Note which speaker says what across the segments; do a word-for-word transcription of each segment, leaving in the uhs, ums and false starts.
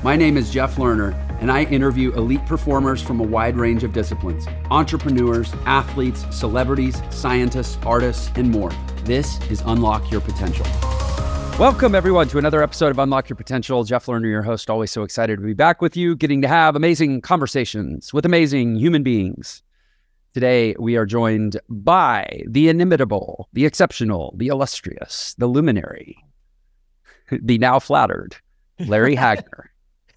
Speaker 1: My name is Jeff Lerner, and I interview elite performers from a wide range of disciplines: entrepreneurs, athletes, celebrities, scientists, artists, and more. This is Unlock Your Potential. Welcome, everyone, to another episode of Unlock Your Potential. Jeff Lerner, your host, always so excited to be back with you, getting to have amazing conversations with amazing human beings. Today, we are joined by the inimitable, the exceptional, the illustrious, the luminary, the now flattered, Larry Hagner.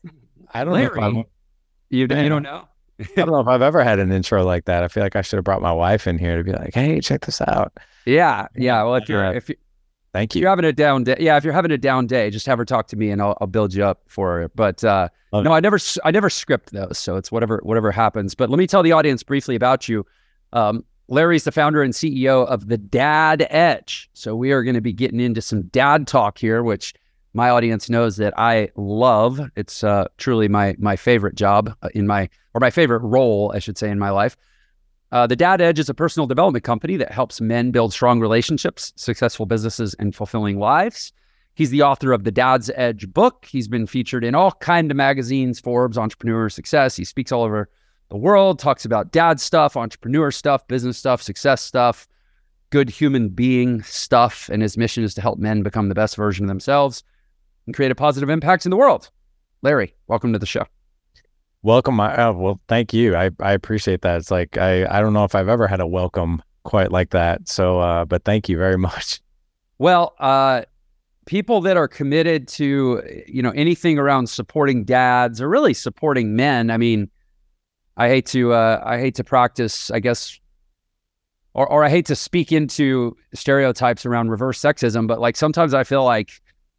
Speaker 2: I don't
Speaker 1: Larry,
Speaker 2: know if I'm,
Speaker 1: you, you don't know?
Speaker 2: I don't know if I've ever had an intro like that. I feel like I should have brought my wife in here to be like, hey, check this out.
Speaker 1: Yeah, yeah. Well, if you're,
Speaker 2: Uh,
Speaker 1: if you,
Speaker 2: Thank
Speaker 1: if
Speaker 2: you.
Speaker 1: you're having a down day, yeah, if you're having a down day, just have her talk to me and I'll, I'll build you up for it. But uh,
Speaker 2: Love
Speaker 1: no, I never, s- I never script those, so it's whatever, whatever happens. But let me tell the audience briefly about you. Um, Larry's the founder and C E O of the Dad Edge. So we are going to be getting into some dad talk here, which my audience knows that I love. It's uh, truly my my favorite job in my, or my favorite role, I should say, in my life. Uh, the Dad Edge is a personal development company that helps men build strong relationships, successful businesses, and fulfilling lives. He's the author of the Dad's Edge book. He's been featured in all kinds of magazines: Forbes, Entrepreneur, Success. He speaks all over the world, talks about dad stuff, entrepreneur stuff, business stuff, success stuff, good human being stuff. And his mission is to help men become the best version of themselves and create a positive impact in the world. Larry, welcome to the show.
Speaker 2: Welcome. I, oh, well, thank you. I, I appreciate that. It's like, I, I don't know if I've ever had a welcome quite like that. So, uh, but thank you very much.
Speaker 1: Well, uh, people that are committed to, you know, anything around supporting dads or really supporting men. I mean, I hate to, uh, I hate to practice, I guess, or, or I hate to speak into stereotypes around reverse sexism, but like sometimes I feel like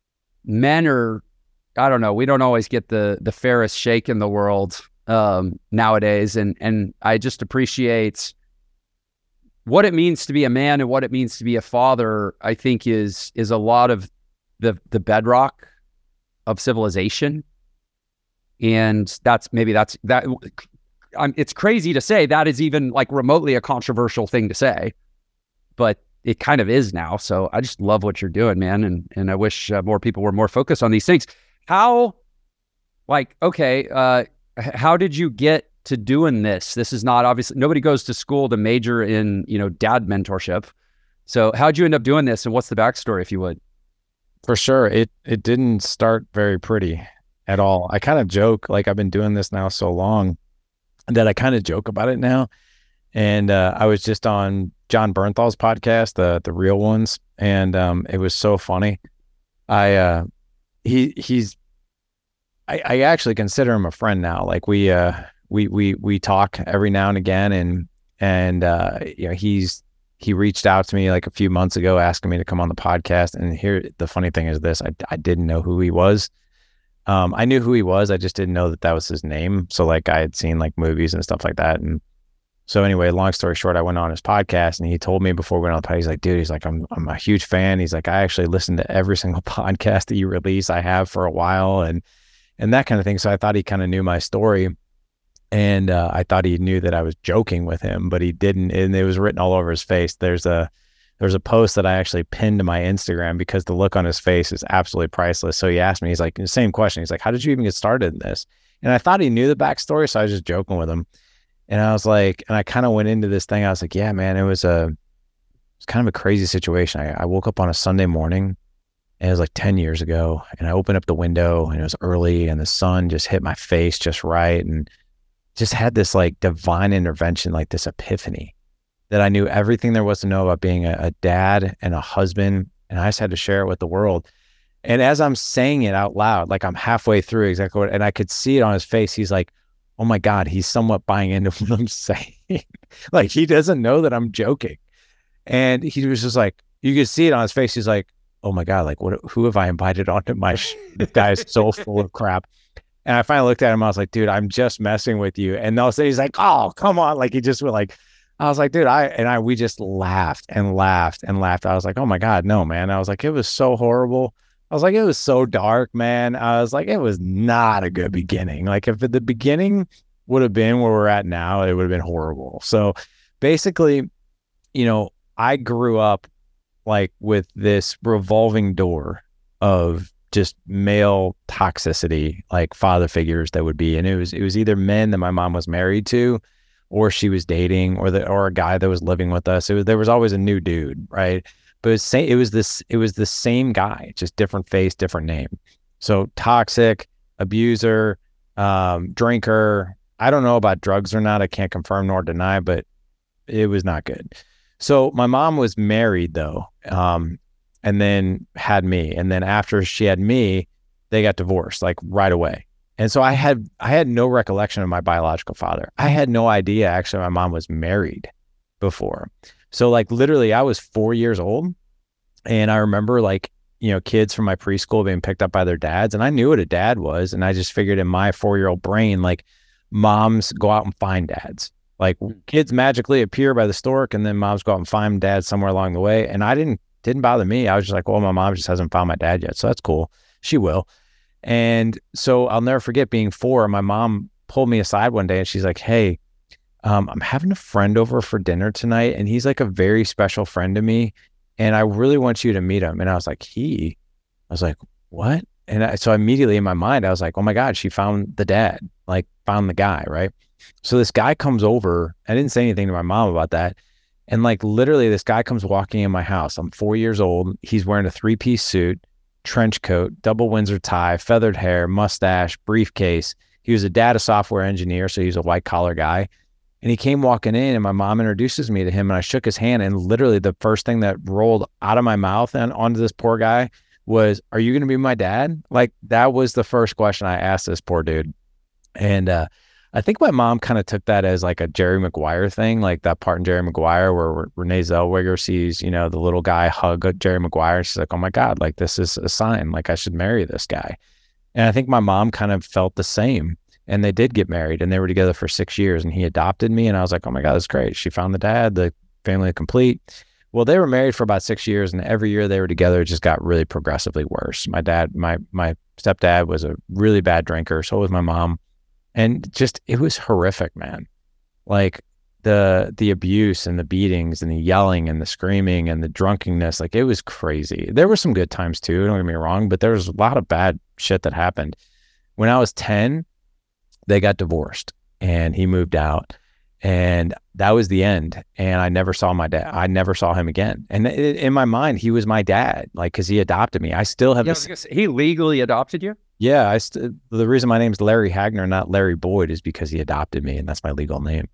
Speaker 1: men are, I don't know, we don't always get the the fairest shake in the world um, nowadays, and and I just appreciate what it means to be a man and what it means to be a father. I think is is a lot of the the bedrock of civilization, and that's maybe that's that. I'm, it's crazy to say that is even like remotely a controversial thing to say, but it kind of is now. So I just love what you're doing, man. And, and I wish uh, more people were more focused on these things. How, like, okay, uh, h- how did you get to doing this? This is not obviously, nobody goes to school to major in, you know, dad mentorship. So how'd you end up doing this? And what's the backstory, if you would?
Speaker 2: For sure. It, it didn't start very pretty at all. I kind of joke, like I've been doing this now so long that I kind of joke about it now. And uh, I was just on John Bernthal's podcast, the the Real Ones, and um, it was so funny. I uh, he he's I, I actually consider him a friend now. Like we uh we we we talk every now and again, and and uh, you know he's he reached out to me like a few months ago asking me to come on the podcast. And here the funny thing is this: I I didn't know who he was. Um, I knew who he was. I just didn't know that that was his name. So like I had seen like movies and stuff like that. And so anyway, long story short, I went on his podcast and he told me before we went on the podcast, he's like, dude, he's like, I'm, I'm a huge fan. He's like, I actually listen to every single podcast that you release. I have for a while and, and that kind of thing. So I thought he kind of knew my story. And uh, I thought he knew that I was joking with him, but he didn't. And it was written all over his face. There's a, there's a post that I actually pinned to my Instagram because the look on his face is absolutely priceless. So he asked me, he's like, the same question. He's like, how did you even get started in this? And I thought he knew the backstory. So I was just joking with him. And I was like, and I kind of went into this thing. I was like, yeah, man, it was a, it was kind of a crazy situation. I, I woke up on a Sunday morning and it was like ten years ago. And I opened up the window and it was early and the sun just hit my face just right. And just had this like divine intervention, like this epiphany that I knew everything there was to know about being a, a dad and a husband. And I just had to share it with the world. And as I'm saying it out loud, like I'm halfway through exactly what, and I could see it on his face. He's like, oh my God, he's somewhat buying into what I'm saying. Like he doesn't know that I'm joking. And he was just like, you could see it on his face. He's like, oh my God, like what, who have I invited onto my, sh- this guy is so full of crap. And I finally looked at him. I was like, dude, I'm just messing with you. And they'll say, he's like, oh, come on. Like he just went like, I was like, dude, I, and I, we just laughed and laughed and laughed. I was like, oh my God, no, man. I was like, it was so horrible. I was like, it was so dark, man. I was like, it was not a good beginning. Like if the beginning would have been where we're at now, it would have been horrible. So basically, you know, I grew up like with this revolving door of just male toxicity, like father figures that would be. And it was, it was either men that my mom was married to, or she was dating, or the, or a guy that was living with us. It was, there was always a new dude. Right. But it was, it was this, it was the same guy, just different face, different name. So toxic, abuser, um, drinker. I don't know about drugs or not. I can't confirm nor deny, but it was not good. So my mom was married though. Um, and then had me. And then after she had me, they got divorced like right away. And so I had, I had no recollection of my biological father. I had no idea actually my mom was married before. So like literally I was four years old, and I remember like, you know, kids from my preschool being picked up by their dads, and I knew what a dad was. And I just figured in my four-year-old brain, like moms go out and find dads. Like kids magically appear by the stork, and then moms go out and find dads somewhere along the way. And I didn't, didn't bother me. I was just like, well, my mom just hasn't found my dad yet. So that's cool. She will. And so I'll never forget being four. My mom pulled me aside one day and she's like, hey, um, I'm having a friend over for dinner tonight, and he's like a very special friend to me, and I really want you to meet him. And I was like, he, I was like, what? And I, so immediately in my mind, I was like, oh my God, she found the dad, like found the guy. Right. So this guy comes over. I didn't say anything to my mom about that. And like literally this guy comes walking in my house. I'm four years old. He's wearing a three piece suit, trench coat, double Windsor tie, feathered hair, mustache, briefcase. He was a data software engineer. So he was a white collar guy. And he came walking in, and my mom introduces me to him, and I shook his hand. And literally the first thing that rolled out of my mouth and onto this poor guy was, are you going to be my dad? Like that was the first question I asked this poor dude. And, uh, I think my mom kind of took that as like a Jerry Maguire thing, like that part in Jerry Maguire where Renee Zellweger sees, you know, the little guy hug Jerry Maguire. She's like, oh my God, like this is a sign, like I should marry this guy. And I think my mom kind of felt the same, and they did get married, and they were together for six years, and he adopted me. And I was like, oh my God, that's great. She found the dad, the family complete. Well, they were married for about six years, and every year they were together, it just got really progressively worse. My dad, my, my stepdad was a really bad drinker. So was my mom. And just, it was horrific, man. Like the, the abuse and the beatings and the yelling and the screaming and the drunkenness, like it was crazy. There were some good times too, don't get me wrong, but there was a lot of bad shit that happened. When I was ten, they got divorced and he moved out, and that was the end. And I never saw my dad. I never saw him again. And it, in my mind, he was my dad, like, cause he adopted me. I still have,
Speaker 1: yeah,
Speaker 2: this,
Speaker 1: say, he legally adopted you?
Speaker 2: Yeah, I st- the reason my name's Larry Hagner, not Larry Boyd, is because he adopted me, and that's my legal name.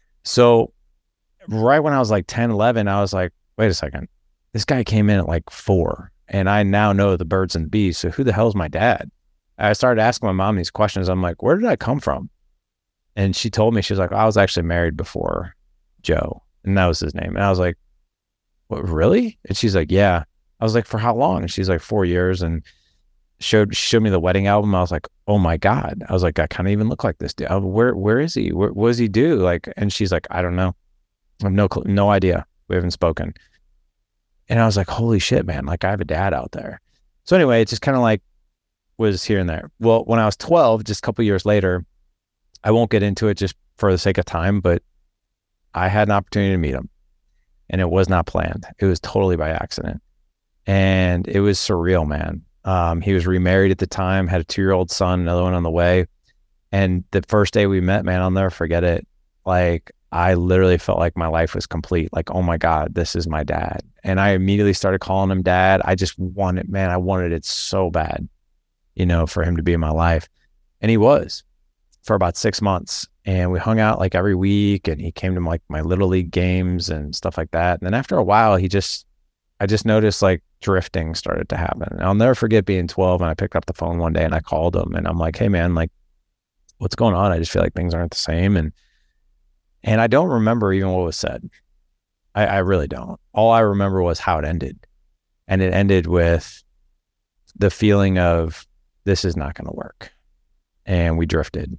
Speaker 2: So right when I was like ten, eleven, I was like, wait a second, this guy came in at like four, and I now know the birds and the bees. So who the hell is my dad? I started asking my mom these questions. I'm like, where did I come from? And she told me, she was like, I was actually married before Joe, and that was his name. And I was like, what, really? And she's like, yeah. I was like, for how long? And she's like, four years. And showed showed me the wedding album. I was like, oh my God. I was like, I kind of even look like this dude. I, where where is he? Where, what does he do? Like, and she's like, I don't know. I have no no idea. We haven't spoken. And I was like, holy shit, man. Like I have a dad out there. So anyway, it just kind of like was here and there. Well, when I was twelve, just a couple years later, I won't get into it just for the sake of time, but I had an opportunity to meet him, and it was not planned. It was totally by accident. And it was surreal, man. Um, he was remarried at the time, had a two-year-old son, another one on the way. And the first day we met, man, I'll never forget it. Like, I literally felt like my life was complete. Like, oh my God, this is my dad. And I immediately started calling him dad. I just wanted, man, I wanted it so bad, you know, for him to be in my life. And he was for about six months. And we hung out like every week, and he came to like my little league games and stuff like that. And then after a while, he just, I just noticed like drifting started to happen. And I'll never forget being twelve, and I picked up the phone one day and I called him, and I'm like, hey man, like what's going on? I just feel like things aren't the same. And, and I don't remember even what was said. I, I really don't. All I remember was how it ended. And it ended with the feeling of, this is not going to work. And we drifted,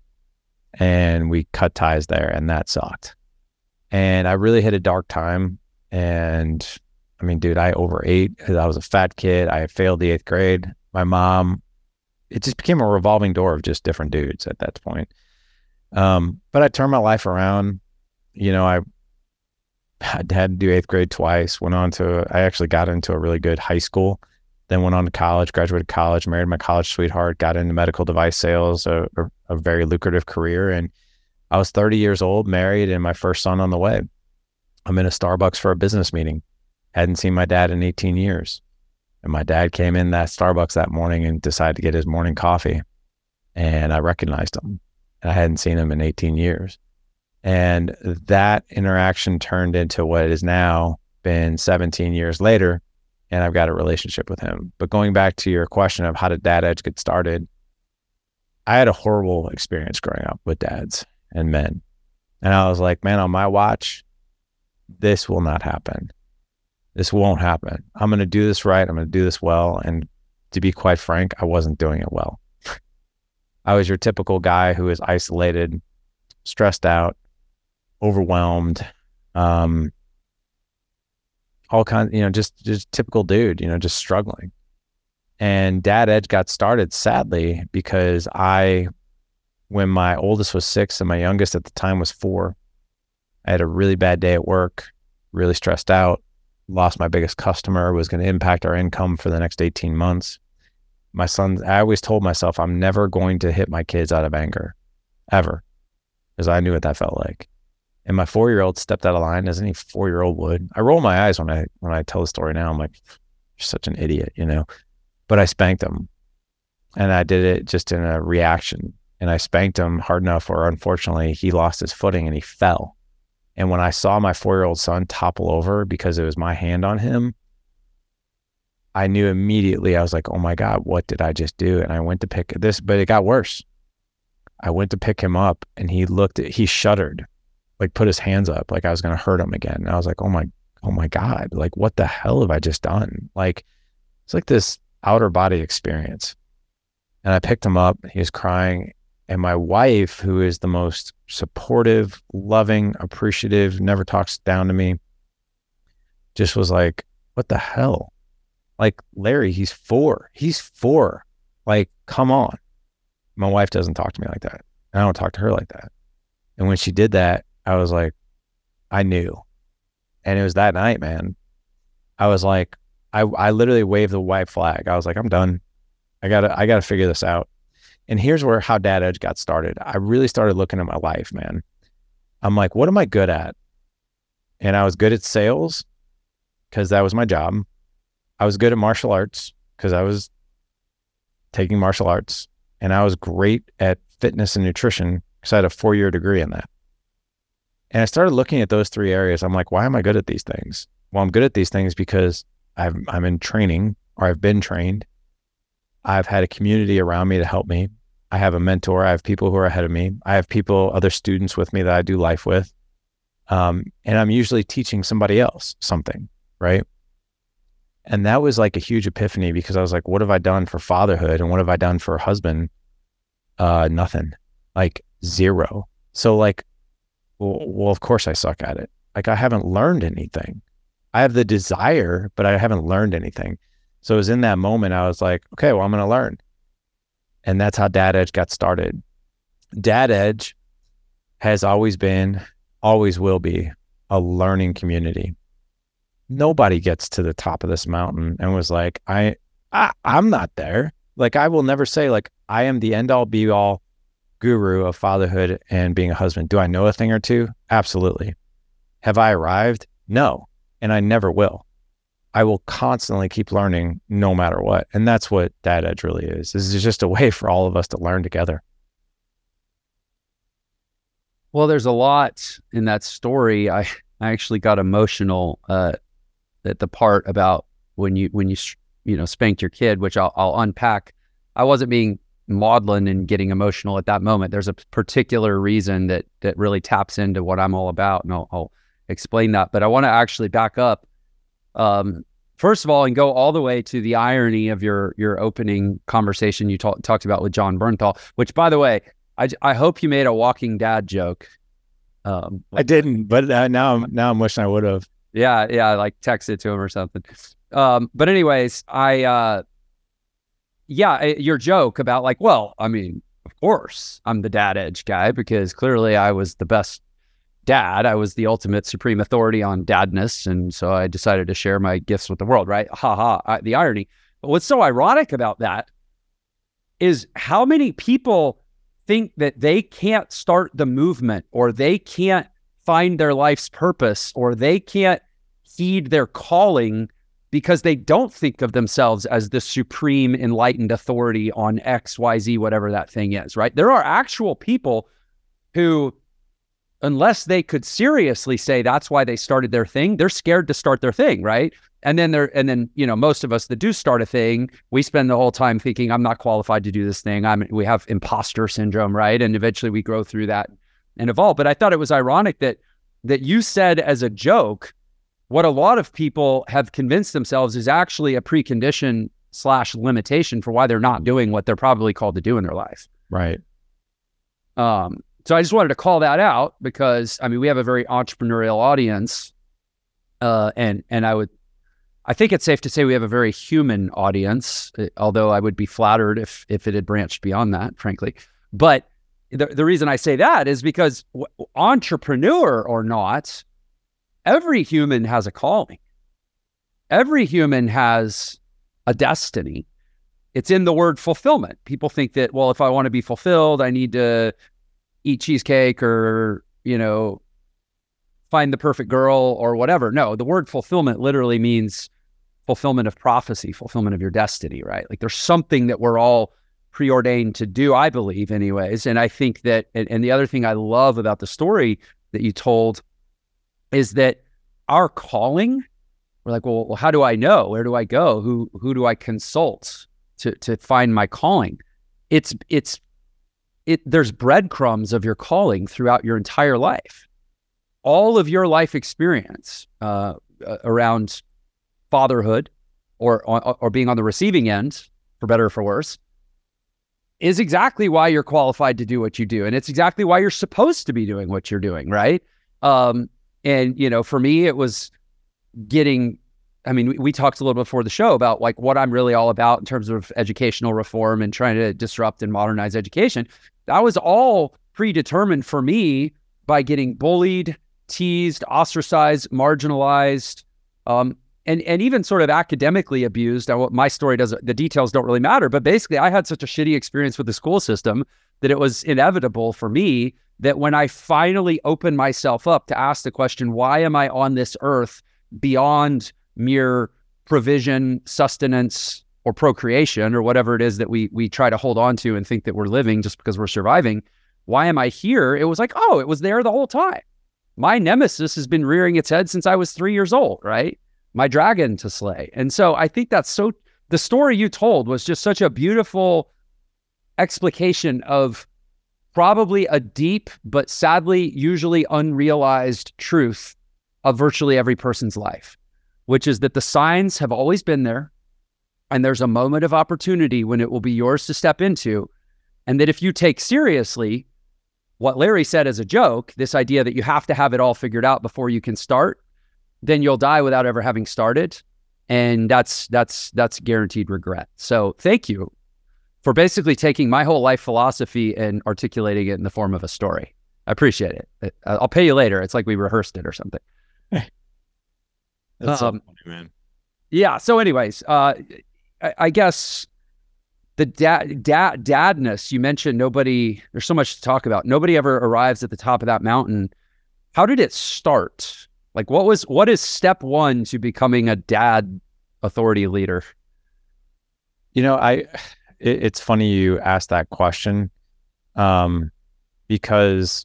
Speaker 2: and we cut ties there, and that sucked. And I really hit a dark time. And I mean, dude, I overate. I was a fat kid. I failed the eighth grade. My mom, it just became a revolving door of just different dudes at that point. Um, but I turned my life around. You know, I had to do eighth grade twice, went on to, I actually got into a really good high school then went on to college, graduated college, married my college sweetheart, got into medical device sales, a, a, a very lucrative career. And I was thirty years old, married, and my first son on the way. I'm in a Starbucks for a business meeting. Hadn't seen my dad in eighteen years. And my dad came in that Starbucks that morning and decided to get his morning coffee. And I recognized him. I hadn't seen him in eighteen years. And that interaction turned into what is now been seventeen years later. And I've got a relationship with him. But going back to your question of how did Dad Edge get started, I had a horrible experience growing up with dads and men. And I was like, man, on my watch, this will not happen. This won't happen. I'm going to do this right. I'm going to do this well. And to be quite frank, I wasn't doing it well. I was your typical guy who is isolated, stressed out, overwhelmed, um, all kinds, you know, just, just typical dude, you know, just struggling. And Dad Edge got started, sadly, because I, when my oldest was six and my youngest at the time was four, I had a really bad day at work, really stressed out, lost my biggest customer, was going to impact our income for the next eighteen months. My son, I always told myself, I'm never going to hit my kids out of anger, ever, because I knew what that felt like. And my four-year-old stepped out of line as any four-year-old would. I roll my eyes when I when I tell the story now. I'm like, you're such an idiot, you know. But I spanked him, and I did it just in a reaction. And I spanked him hard enough where, unfortunately, he lost his footing and he fell. And when I saw my four-year-old son topple over because it was my hand on him, I knew immediately. I was like, oh my God, what did I just do? And I went to pick this, but it got worse. I went to pick him up, and he looked at, he shuddered. Like put his hands up like I was going to hurt him again. And I was like, oh my, oh my God, like what the hell have I just done? Like, it's like this outer body experience. And I picked him up, he was crying. And my wife, who is the most supportive, loving, appreciative, never talks down to me, just was like, what the hell? Like, Larry, he's four, he's four. Like, come on. My wife doesn't talk to me like that. I don't talk to her like that. And when she did that, I was like, I knew. And it was that night, man. I was like, I, I literally waved the white flag. I was like, I'm done. I gotta, I gotta figure this out. And here's where how Dad Edge got started. I really started looking at my life, man. I'm like, what am I good at? And I was good at sales because that was my job. I was good at martial arts because I was taking martial arts. And I was great at fitness and nutrition because I had a four-year degree in that. And I started looking at those three areas. I'm like, why am I good at these things? Well, I'm good at these things because I've, I'm in training, or I've been trained. I've had a community around me to help me. I have a mentor. I have people who are ahead of me. I have people, other students with me that I do life with. Um, and I'm usually teaching somebody else something, right? And that was like a huge epiphany, because I was like, what have I done for fatherhood? And what have I done for a husband? Uh, nothing, like zero. So like, well, well, of course I suck at it. Like, I haven't learned anything. I have the desire, but I haven't learned anything. So it was in that moment, I was like, okay, well, I'm going to learn. And that's how Dad Edge got started. Dad Edge has always been, always will be, a learning community. Nobody gets to the top of this mountain and was like, I, I I'm not there. Like, I will never say like, I am the end all be all guru of fatherhood and being a husband. Do I know a thing or two? Absolutely. Have I arrived? No. And I never will. I will constantly keep learning no matter what. And that's what Dad Edge really is. This is just a way for all of us to learn together.
Speaker 1: Well, there's a lot in that story. I, I actually got emotional uh, at the part about when you, when you, you know, spanked your kid, which I'll, I'll unpack. I wasn't being maudlin and getting emotional at that moment. There's a particular reason that, that really taps into what I'm all about. And I'll, I'll explain that. But I want to actually back up. Um, first of all, and go all the way to the irony of your, your opening conversation you talk, talked about with Jon Bernthal, which, by the way, I, I hope you made a Walking Dad joke. Um,
Speaker 2: I didn't, but uh, now I'm, now I'm wishing I would have.
Speaker 1: Yeah. Yeah. Like text it to him or something. Um, but anyways, I, uh, yeah, your joke about like, well, I mean, of course I'm the Dad Edge guy because clearly I was the best dad. I was the ultimate supreme authority on dadness. And so I decided to share my gifts with the world, right? Ha ha, I, the irony. But what's so ironic about that is how many people think that they can't start the movement, or they can't find their life's purpose, or they can't heed their calling because they don't think of themselves as the supreme enlightened authority on X, Y, Z, whatever that thing is, right? There are actual people who, unless they could seriously say that's why they started their thing, they're scared to start their thing, right? And then they're, and then, you know, most of us that do start a thing, we spend the whole time thinking, I'm not qualified to do this thing. I'm, we have imposter syndrome, right? And eventually we grow through that and evolve. But I thought it was ironic that, that you said as a joke, what a lot of people have convinced themselves is actually a precondition slash limitation for why they're not doing what they're probably called to do in their life.
Speaker 2: Right.
Speaker 1: Um, so I just wanted to call that out because, I mean, we have a very entrepreneurial audience. Uh, and, and I would, I think it's safe to say we have a very human audience, although I would be flattered if if it had branched beyond that, frankly. But the, the reason I say that is because w- entrepreneur or not, every human has a calling. Every human has a destiny. It's in the word fulfillment. People think that, well, if I want to be fulfilled, I need to eat cheesecake or, you know, find the perfect girl or whatever. No, the word fulfillment literally means fulfillment of prophecy, fulfillment of your destiny, right? Like there's something that we're all preordained to do, I believe anyways. And I think that, and, and the other thing I love about the story that you told is that our calling, we're like, well, well, how do I know? Where do I go? Who, who do I consult to, to find my calling? It's, it's, it, there's breadcrumbs of your calling throughout your entire life. All of your life experience uh, around fatherhood or, or or being on the receiving end, for better or for worse, is exactly why you're qualified to do what you do. And it's exactly why you're supposed to be doing what you're doing, right? Um, and, you know, for me, it was getting, I mean, we, we talked a little before the show about like what I'm really all about in terms of educational reform and trying to disrupt and modernize education. That was all predetermined for me by getting bullied, teased, ostracized, marginalized, um, and and even sort of academically abused. Now, my story doesn't, the details don't really matter, but basically I had such a shitty experience with the school system that it was inevitable for me that when I finally opened myself up to ask the question, why am I on this earth beyond mere provision, sustenance, or procreation, or whatever it is that we we try to hold on to and think that we're living just because we're surviving? Why am I here? It was like, oh, it was there the whole time. My nemesis has been rearing its head since I was three years old, right? My dragon to slay. And so I think that's so, the story you told was just such a beautiful explication of probably a deep, but sadly, usually unrealized truth of virtually every person's life, which is that the signs have always been there. And there's a moment of opportunity when it will be yours to step into. And that if you take seriously what Larry said as a joke, this idea that you have to have it all figured out before you can start, then you'll die without ever having started. And that's that's that's guaranteed regret. So thank you for basically taking my whole life philosophy and articulating it in the form of a story. I appreciate it. I'll pay you later. It's like we rehearsed it or something.
Speaker 2: That's
Speaker 1: um,
Speaker 2: so funny, man.
Speaker 1: Yeah. So anyways, uh, I, I guess the dad, dad, dadness, you mentioned nobody, there's so much to talk about. Nobody ever arrives at the top of that mountain. How did it start? Like what was, what is step one to becoming a dad authority leader?
Speaker 2: You know, I, it, it's funny you asked that question, um, because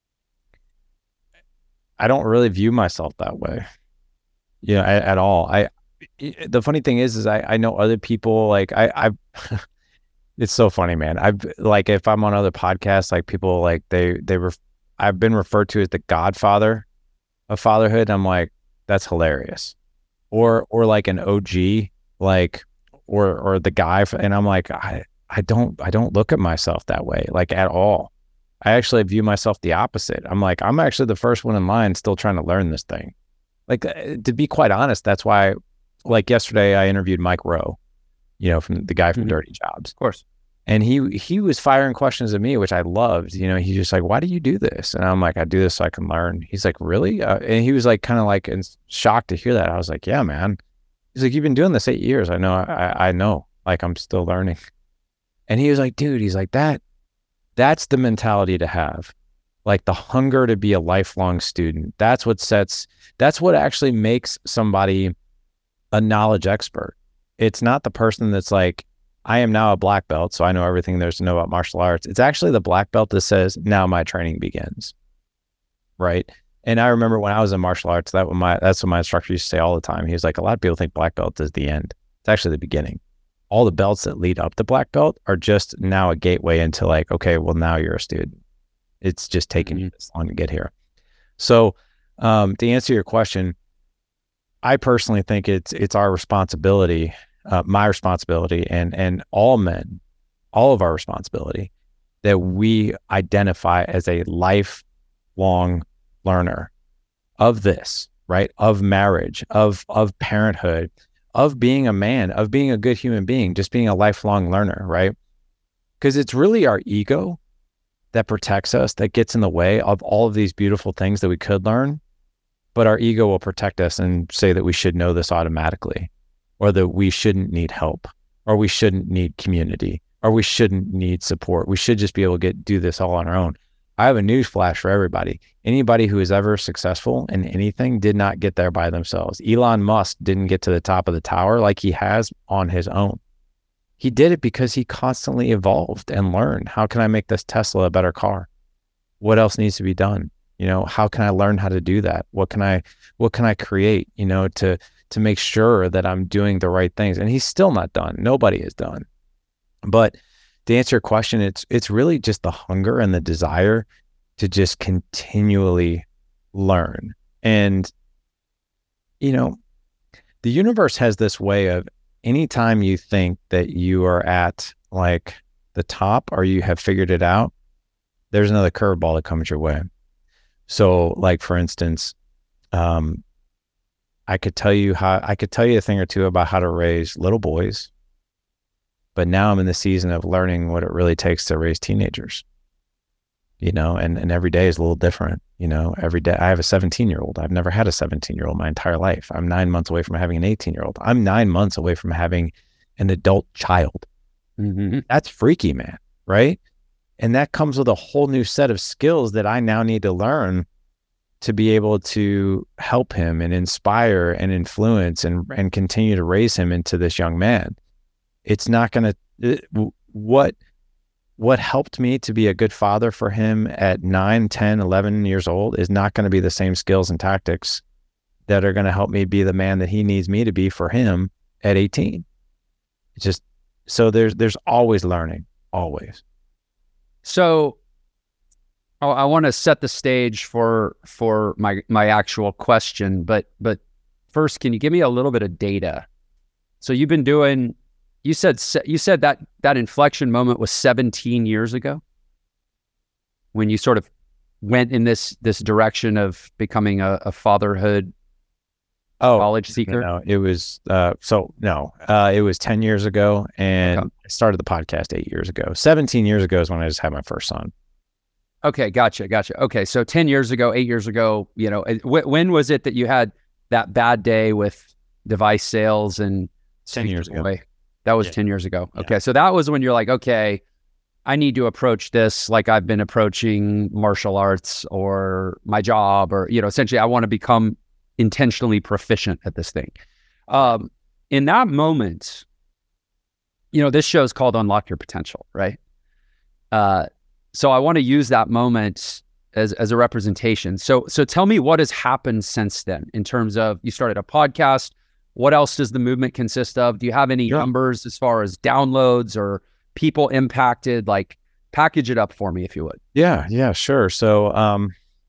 Speaker 2: I don't really view myself that way, you know, at, at all. I, it, the funny thing is, is I, I know other people, like I, I, it's so funny, man. I've like, if I'm on other podcasts, like people like they, they were, I've been referred to as the godfather of fatherhood. I'm like, that's hilarious. Or, or like an O G, like, or, or the guy. For, and I'm like, I, I don't, I don't look at myself that way, like at all. I actually view myself the opposite. I'm like, I'm actually the first one in line still trying to learn this thing. Like, to be quite honest, that's why, like yesterday I interviewed Mike Rowe, you know, from the guy from mm-hmm. Dirty Jobs.
Speaker 1: Of course.
Speaker 2: And he, he was firing questions at me, which I loved. You know, he's just like, why do you do this? And I'm like, I do this so I can learn. He's like, really? Uh, and he was like, kind of like in shocked to hear that. I was like, yeah, man. He's like, you've been doing this eight years. I know, I, I know, like I'm still learning. And he was like, dude, he's like, that, that's the mentality to have. Like the hunger to be a lifelong student. That's what sets, that's what actually makes somebody a knowledge expert. It's not the person that's like, I am now a black belt, so I know everything there's to know about martial arts. It's actually the black belt that says, now my training begins. Right. And I remember when I was in martial arts, that was my, that's what my instructor used to say all the time. He was like, a lot of people think black belt is the end. It's actually the beginning. All the belts that lead up to black belt are just now a gateway into like, okay, well, now you're a student. It's just taking you this long to get here. So um, to answer your question, I personally think it's it's our responsibility, uh, my responsibility, and and all men, all of our responsibility, that we identify as a lifelong learner of this, right? Of marriage, of of parenthood, of being a man, of being a good human being, just being a lifelong learner, right? Because it's really our ego that protects us, that gets in the way of all of these beautiful things that we could learn. But our ego will protect us and say that we should know this automatically, or that we shouldn't need help, or we shouldn't need community, or we shouldn't need support. We should just be able to get do this all on our own. I have a news flash for everybody. Anybody who is ever successful in anything did not get there by themselves. Elon Musk didn't get to the top of the tower like he has on his own. He did it because he constantly evolved and learned, how can I make this Tesla a better car? What else needs to be done? You know, how can I learn how to do that? What can I, what can I create, you know, to, to make sure that I'm doing the right things? And he's still not done. Nobody is done. But to answer your question, it's, it's really just the hunger and the desire to just continually learn. And, you know, the universe has this way of, anytime you think that you are at like the top or you have figured it out, there's another curveball that comes your way. So like, for instance, um, I could tell you how, I could tell you a thing or two about how to raise little boys, but now I'm in the season of learning what it really takes to raise teenagers, you know, and, and every day is a little different. You know, every day I have a seventeen year old. I've never had a seventeen year old my entire life. I'm nine months away from having an eighteen year old. I'm nine months away from having an adult child. Mm-hmm. That's freaky, man. Right. And that comes with a whole new set of skills that I now need to learn to be able to help him and inspire and influence and, and continue to raise him into this young man. It's not going to, what, what helped me to be a good father for him at nine, ten, eleven years old is not going to be the same skills and tactics that are going to help me be the man that he needs me to be for him at eighteen. It's just, so there's, there's always learning, always.
Speaker 1: So oh, I want to set the stage for, for my, my actual question, but, but first, can you give me a little bit of data? So you've been doing, You said you said that that inflection moment was seventeen years ago when you sort of went in this this direction of becoming a, a fatherhood oh, college seeker.
Speaker 2: No, it was uh, so no, uh, it was ten years ago, and okay. I started the podcast eight years ago. seventeen years ago is when I just had my first son.
Speaker 1: Okay, gotcha, gotcha. Okay, so ten years ago, eight years ago, you know, w- when was it that you had that bad day with device sales and
Speaker 2: ten years ago?
Speaker 1: Away? That was yeah. ten years ago. Okay. Yeah. So that was when you're like, okay, I need to approach this like I've been approaching martial arts or my job, or, you know, essentially I want to become intentionally proficient at this thing. Um, in that moment, you know, this show is called Unlock Your Potential, right? Uh, so I want to use that moment as, as a representation. So, so tell me what has happened since then in terms of, you started a podcast. What else does the movement consist of? Do you have any yeah. numbers as far as downloads or people impacted? Like, package it up for me if you would.
Speaker 2: Yeah, yeah, sure. So, um,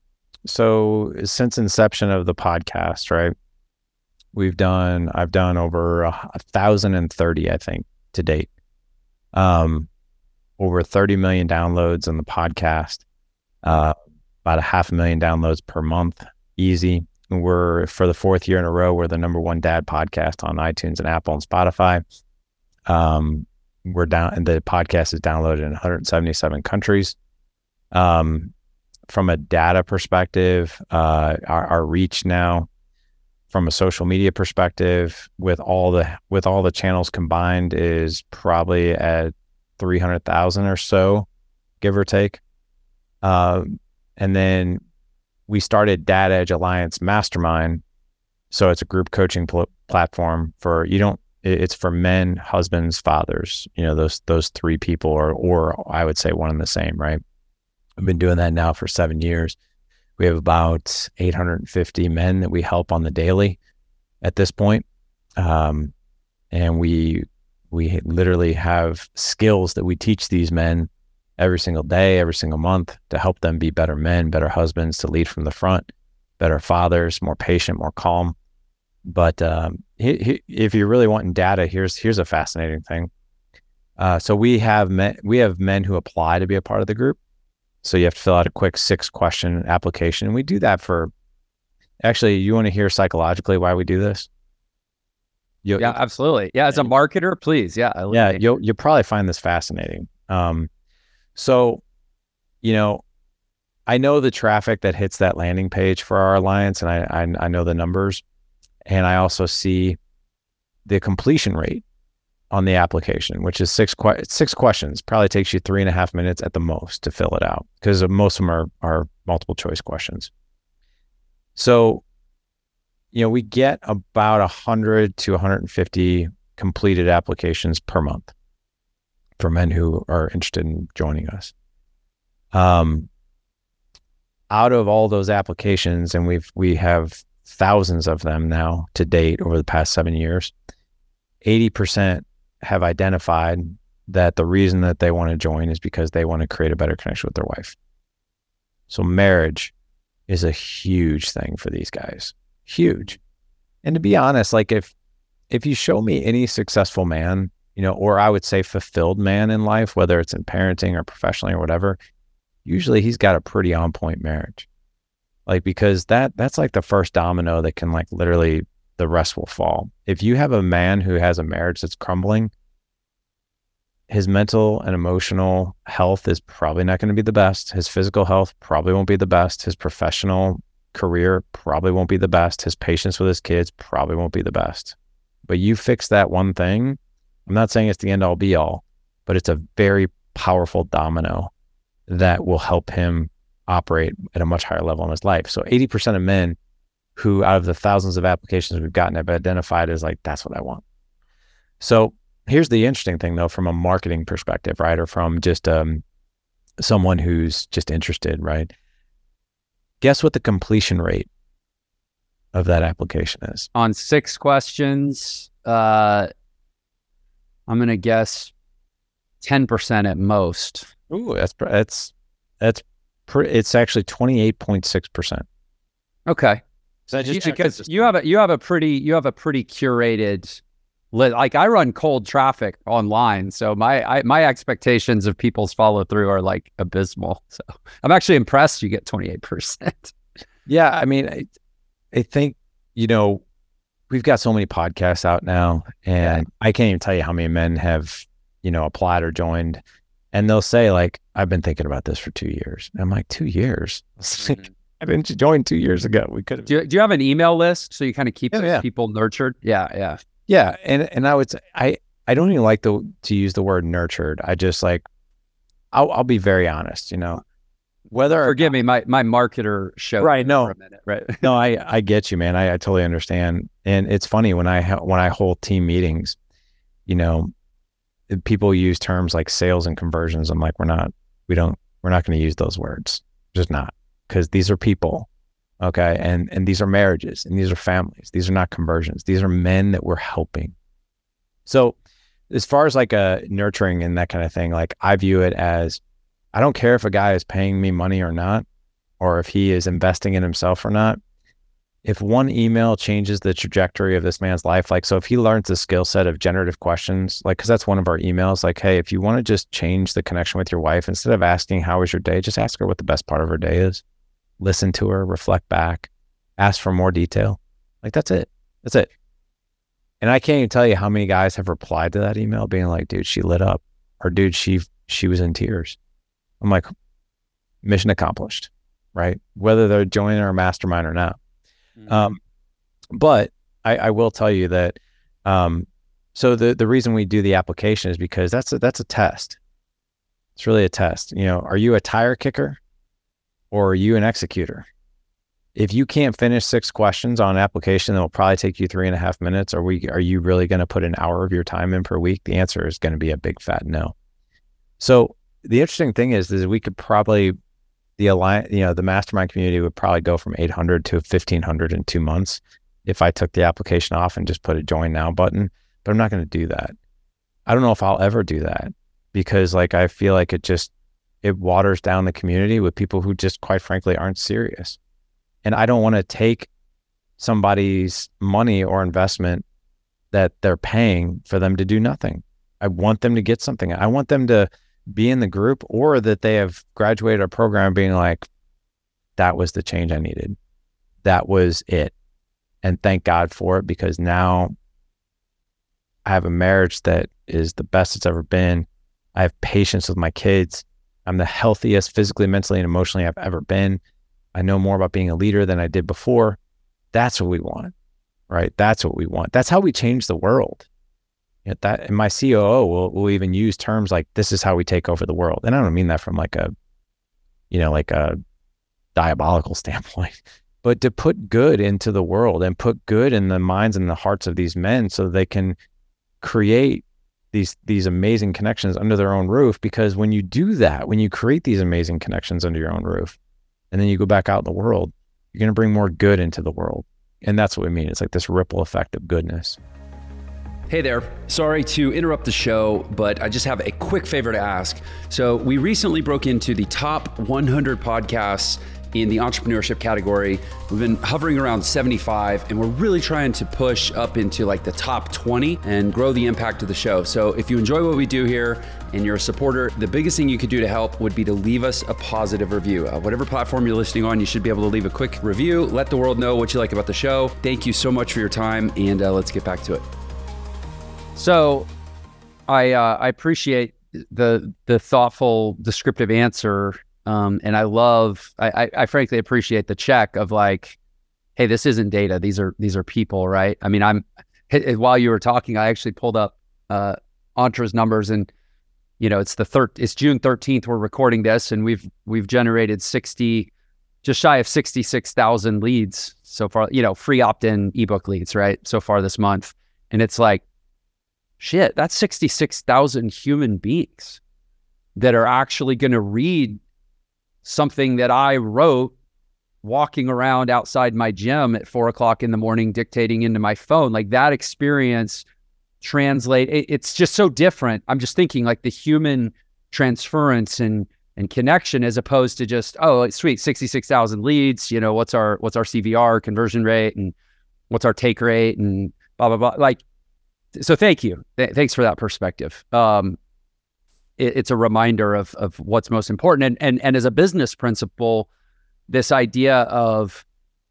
Speaker 2: so since inception of the podcast, right, we've done, I've done over a, a thousand and thirty, I think, to date. Um, over thirty million downloads on the podcast. Uh, about a half a million downloads per month, easy. We're, for the fourth year in a row, we're the number one dad podcast on iTunes and Apple and Spotify. Um, we're down, and the podcast is downloaded in one hundred seventy-seven countries. Um, from a data perspective, uh, our, our reach now from a social media perspective, with all the with all the channels combined, is probably at three hundred thousand or so, give or take. Um, and then we started Dad Edge Alliance Mastermind. So it's a group coaching pl- platform for, you don't, it's for men, husbands, fathers, you know, those, those three people, or, or I would say one and the same, right? I've been doing that now for seven years. We have about eight hundred fifty men that we help on the daily at this point. Um, and we, we literally have skills that we teach these men every single day, every single month, to help them be better men, better husbands, to lead from the front, better fathers, more patient, more calm. But um, he, he, if you're really wanting data, here's here's a fascinating thing. Uh, so we have men, we have men who apply to be a part of the group. So you have to fill out a quick six question application. And we do that for, actually, you want to hear psychologically why we do this?
Speaker 1: You'll, yeah, absolutely. Yeah, as a marketer, please. Yeah. I
Speaker 2: yeah, you'll you'll probably find this fascinating. Um, so, you know, I know the traffic that hits that landing page for our alliance, and I I, I know the numbers, and I also see the completion rate on the application, which is six que- six questions. Probably takes you three and a half minutes at the most to fill it out, because most of them are are multiple choice questions. So, you know, we get about one hundred to one hundred fifty completed applications per month for men who are interested in joining us. Um, out of all those applications, and we've we have thousands of them now to date over the past seven years, eighty percent have identified that the reason that they want to join is because they want to create a better connection with their wife. So marriage is a huge thing for these guys. Huge. And to be honest, like if if you show me any successful man, you know, or I would say fulfilled man in life, whether it's in parenting or professionally or whatever, usually he's got a pretty on point marriage. Like, because that that's like the first domino that can, like, literally the rest will fall. If you have a man who has a marriage that's crumbling, his mental and emotional health is probably not going to be the best. His physical health probably won't be the best. His professional career probably won't be the best. His patience with his kids probably won't be the best. But you fix that one thing, I'm not saying it's the end all be all, but it's a very powerful domino that will help him operate at a much higher level in his life. So eighty percent of men who, out of the thousands of applications we've gotten, have identified as like, that's what I want. So here's the interesting thing though, from a marketing perspective, right? Or from just um, someone who's just interested, right? Guess what the completion rate of that application is?
Speaker 1: On six questions, uh, I'm going to guess ten percent at most.
Speaker 2: Ooh, that's, that's, that's, pre- it's actually twenty-eight point six percent.
Speaker 1: Okay.
Speaker 2: So just
Speaker 1: because you have a, you have a pretty, you have a pretty curated, like I run cold traffic online. So my, I, my expectations of people's follow through are like abysmal. So I'm actually impressed you get twenty-eight percent.
Speaker 2: Yeah. I mean, I, I think, you know, we've got so many podcasts out now, and I can't even tell you how many men have, you know, applied or joined, and they'll say like, I've been thinking about this for two years. And I'm like, two years? Mm-hmm. I didn't join two years ago. We could have.
Speaker 1: Do you, do you have an email list so you kind of keep
Speaker 2: yeah, yeah.
Speaker 1: people nurtured? Yeah. Yeah.
Speaker 2: Yeah. And, and I would say, I, I don't even like the, to use the word nurtured. I just like, I'll, I'll be very honest, you know, whether,
Speaker 1: forgive me, my, my marketer show.
Speaker 2: Right. No,
Speaker 1: for a minute, right.
Speaker 2: no, I, I get you, man. I, I totally understand. And it's funny when I, ha- when I hold team meetings, you know, people use terms like sales and conversions. I'm like, we're not, we don't, we're not going to use those words. Just not. Because these are people, okay? And and these are marriages, and these are families. These are not conversions. These are men that we're helping. So as far as like a nurturing and that kind of thing, like I view it as, I don't care if a guy is paying me money or not, or if he is investing in himself or not. If one email changes the trajectory of this man's life, like, so if he learns the skill set of generative questions, like, because that's one of our emails, like, hey, if you want to just change the connection with your wife, instead of asking, how was your day? Just ask her what the best part of her day is. Listen to her, reflect back, ask for more detail. Like, that's it. That's it. And I can't even tell you how many guys have replied to that email being like, dude, she lit up, or dude, she, she was in tears. I'm like, mission accomplished, right? Whether they're joining our mastermind or not. Mm-hmm. Um, But I, I will tell you that, um, so the, the reason we do the application is because that's a, that's a test. It's really a test. You know, are you a tire kicker or are you an executor? If you can't finish six questions on an application that will probably take you three and a half minutes, are we, are you really going to put an hour of your time in per week? The answer is going to be a big fat no. So the interesting thing is, is we could probably, the alliance, you know, the mastermind community would probably go from eight hundred to fifteen hundred in two months if I took the application off and just put a join now button, but I'm not going to do that. I don't know if I'll ever do that because like, I feel like it just, it waters down the community with people who just quite frankly aren't serious. And I don't want to take somebody's money or investment that they're paying for them to do nothing. I want them to get something. I want them to be in the group or that they have graduated a program being like, that was the change I needed. That was it. And thank God for it, because now I have a marriage that is the best it's ever been. I have patience with my kids. I'm the healthiest physically, mentally, and emotionally I've ever been. I know more about being a leader than I did before. That's what we want, right? That's what we want. That's how we change the world. You know, that, and my C O O will, will even use terms like, this is how we take over the world. And I don't mean that from like a, you know, like a diabolical standpoint, but to put good into the world and put good in the minds and the hearts of these men so they can create these, these amazing connections under their own roof. Because when you do that, when you create these amazing connections under your own roof, and then you go back out in the world, you're going to bring more good into the world. And that's what we mean. It's like this ripple effect of goodness.
Speaker 3: Hey there, sorry to interrupt the show, but I just have a quick favor to ask. So we recently broke into the top one hundred podcasts in the entrepreneurship category. We've been hovering around seventy-five, and we're really trying to push up into like the top twenty and grow the impact of the show. So if you enjoy what we do here and you're a supporter, the biggest thing you could do to help would be to leave us a positive review. Uh, whatever platform you're listening on, you should be able to leave a quick review. Let the world know what you like about the show. Thank you so much for your time, and uh, let's get back to it.
Speaker 1: So I uh, I appreciate the the thoughtful, descriptive answer. Um, and I love, I, I, I frankly appreciate the check of like, hey, this isn't data. These are, these are people, right? I mean, I'm, while you were talking, I actually pulled up uh, Entra's numbers, and, you know, it's the third, it's June thirteenth, we're recording this, and we've, we've generated sixty, just shy of sixty-six thousand leads so far, you know, free opt-in ebook leads, right? So far this month. And it's like, shit, that's sixty-six thousand human beings that are actually going to read something that I wrote walking around outside my gym at four o'clock in the morning, dictating into my phone. Like that experience translate. It, it's just so different. I'm just thinking like the human transference and, and connection, as opposed to just, oh, sweet, sixty-six thousand leads, you know, what's our, what's our C V R conversion rate and what's our take rate and blah, blah, blah. Like, so thank you. Th- thanks for that perspective. Um, it's a reminder of of what's most important. And, and, and as a business principle, this idea of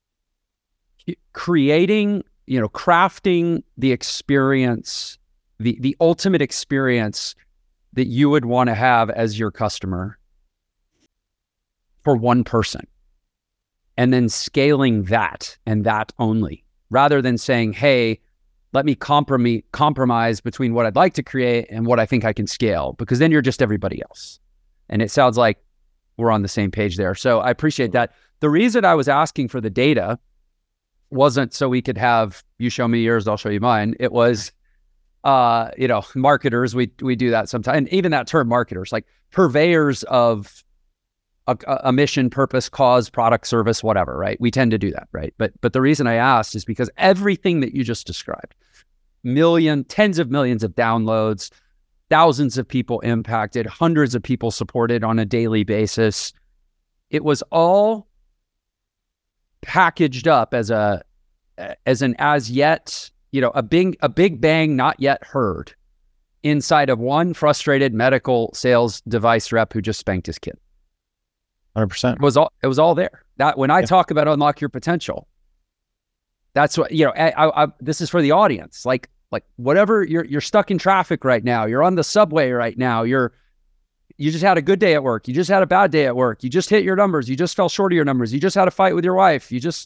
Speaker 1: creating, you know, crafting the experience, the, the ultimate experience that you would want to have as your customer for one person, and then scaling that and that only, rather than saying, hey, let me compromise compromise between what I'd like to create and what I think I can scale, because then you're just everybody else. And it sounds like we're on the same page there. So I appreciate that. The reason I was asking for the data wasn't so we could have, you show me yours, I'll show you mine. It was, uh, you know, marketers, we we do that sometimes. And even that term marketers, like purveyors of a, a mission, purpose, cause, product, service, whatever, right? We tend to do that, right? But but the reason I asked is because everything that you just described, million, tens of millions of downloads, thousands of people impacted, hundreds of people supported on a daily basis, it was all packaged up as a as an as yet, you know, a big a big bang not yet heard inside of one frustrated medical sales device rep who just spanked his kid.
Speaker 2: one hundred percent.
Speaker 1: It was all, it was all there. That when I yeah. talk about unlock your potential, that's what, you know, I, I, I, this is for the audience. Like, like whatever you're, you're stuck in traffic right now. You're on the subway right now. You're, you just had a good day at work. You just had a bad day at work. You just hit your numbers. You just fell short of your numbers. You just had a fight with your wife. You just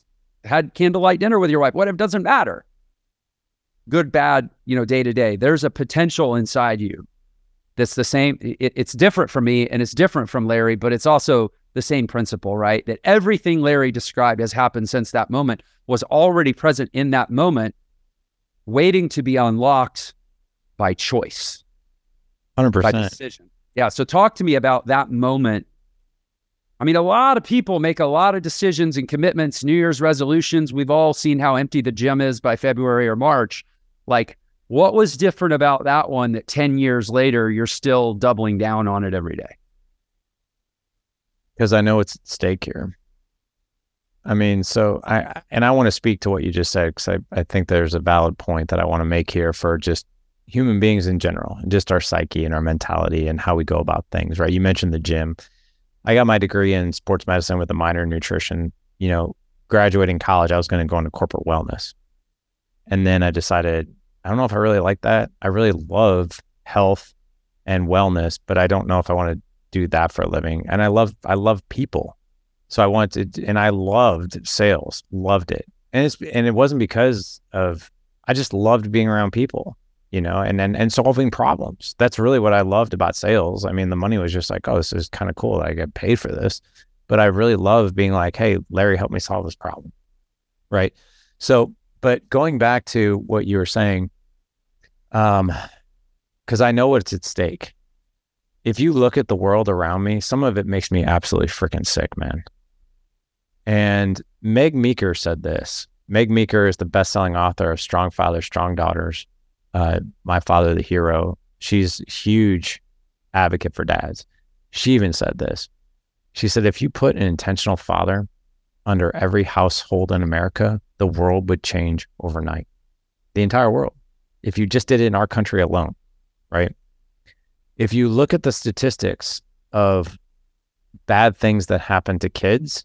Speaker 1: had candlelight dinner with your wife, whatever, doesn't matter. Good, bad, you know, day to day. There's a potential inside you that's the same. It, it's different from me and it's different from Larry, but it's also the same principle, right? That everything Larry described has happened since that moment was already present in that moment, waiting to be unlocked by choice.
Speaker 2: one hundred percent.
Speaker 1: By decision. Yeah. So talk to me about that moment. I mean, a lot of people make a lot of decisions and commitments, New Year's resolutions. We've all seen how empty the gym is by February or March. Like, what was different about that one that ten years later, you're still doubling down on it every day?
Speaker 2: Because I know it's at stake here. I mean, so I, and I want to speak to what you just said, because I, I think there's a valid point that I want to make here for just human beings in general, and just our psyche and our mentality and how we go about things, right? You mentioned the gym. I got my degree in sports medicine with a minor in nutrition. You know, graduating college, I was going to go into corporate wellness. And then I decided, I don't know if I really like that. I really love health and wellness, but I don't know if I want to do that for a living. And I love, I love people. So I wanted to, and I loved sales, loved it. And it's, and it wasn't because of, I just loved being around people, you know, and, and, and solving problems. That's really what I loved about sales. I mean, the money was just like, oh, this is kind of cool. I get paid for this, but I really love being like, hey, Larry, help me solve this problem. Right. So, but going back to what you were saying, um, cause I know what's at stake. If you look at the world around me, some of it makes me absolutely freaking sick, man. And Meg Meeker said this. Meg Meeker is the best-selling author of Strong Fathers, Strong Daughters, uh, My Father the Hero. She's a huge advocate for dads. She even said this. She said, if you put an intentional father under every household in America, the world would change overnight. The entire world. If you just did it in our country alone, right? If you look at the statistics of bad things that happen to kids,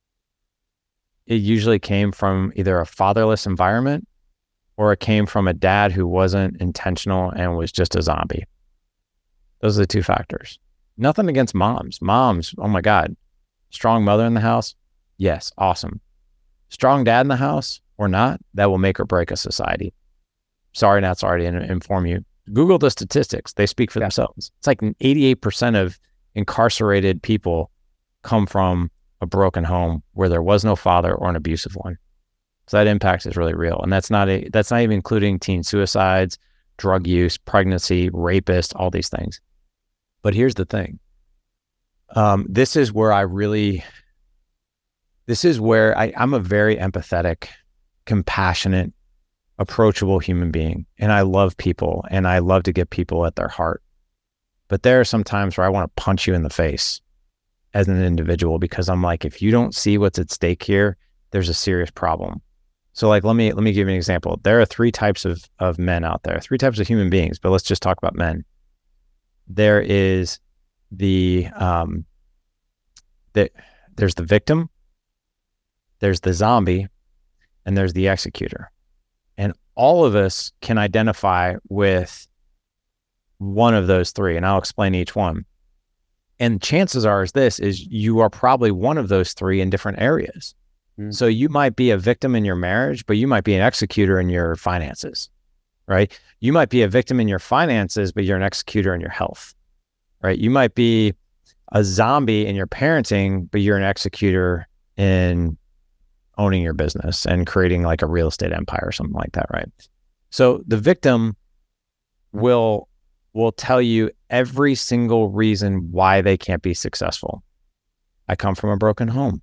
Speaker 2: it usually came from either a fatherless environment or it came from a dad who wasn't intentional and was just a zombie. Those are the two factors. Nothing against moms. Moms, oh my God. Strong mother in the house? Yes, awesome. Strong dad in the house or not, that will make or break a society. Sorry, not sorry to inform you. Google the statistics. They speak for yeah. themselves. It's like eighty-eight percent of incarcerated people come from a broken home where there was no father or an abusive one. So that impact is really real. And that's not a, that's not even including teen suicides, drug use, pregnancy, rapists, all these things. But here's the thing. Um, this is where I really, this is where I, I'm a very empathetic, compassionate, approachable human being. And I love people and I love to get people at their heart. But there are some times where I want to punch you in the face as an individual, because I'm like, if you don't see what's at stake here, there's a serious problem. So like, let me, let me give you an example. There are three types of, of men out there, three types of human beings, but let's just talk about men. There is the, um, the, there's the victim, there's the zombie, and there's the executor. And all of us can identify with one of those three, and I'll explain each one. And chances are is this, is you are probably one of those three in different areas. Mm. So you might be a victim in your marriage, but you might be an executor in your finances, right? You might be a victim in your finances, but you're an executor in your health, right? You might be a zombie in your parenting, but you're an executor in owning your business and creating like a real estate empire or something like that, right? So the victim will will tell you every single reason why they can't be successful. I come from a broken home.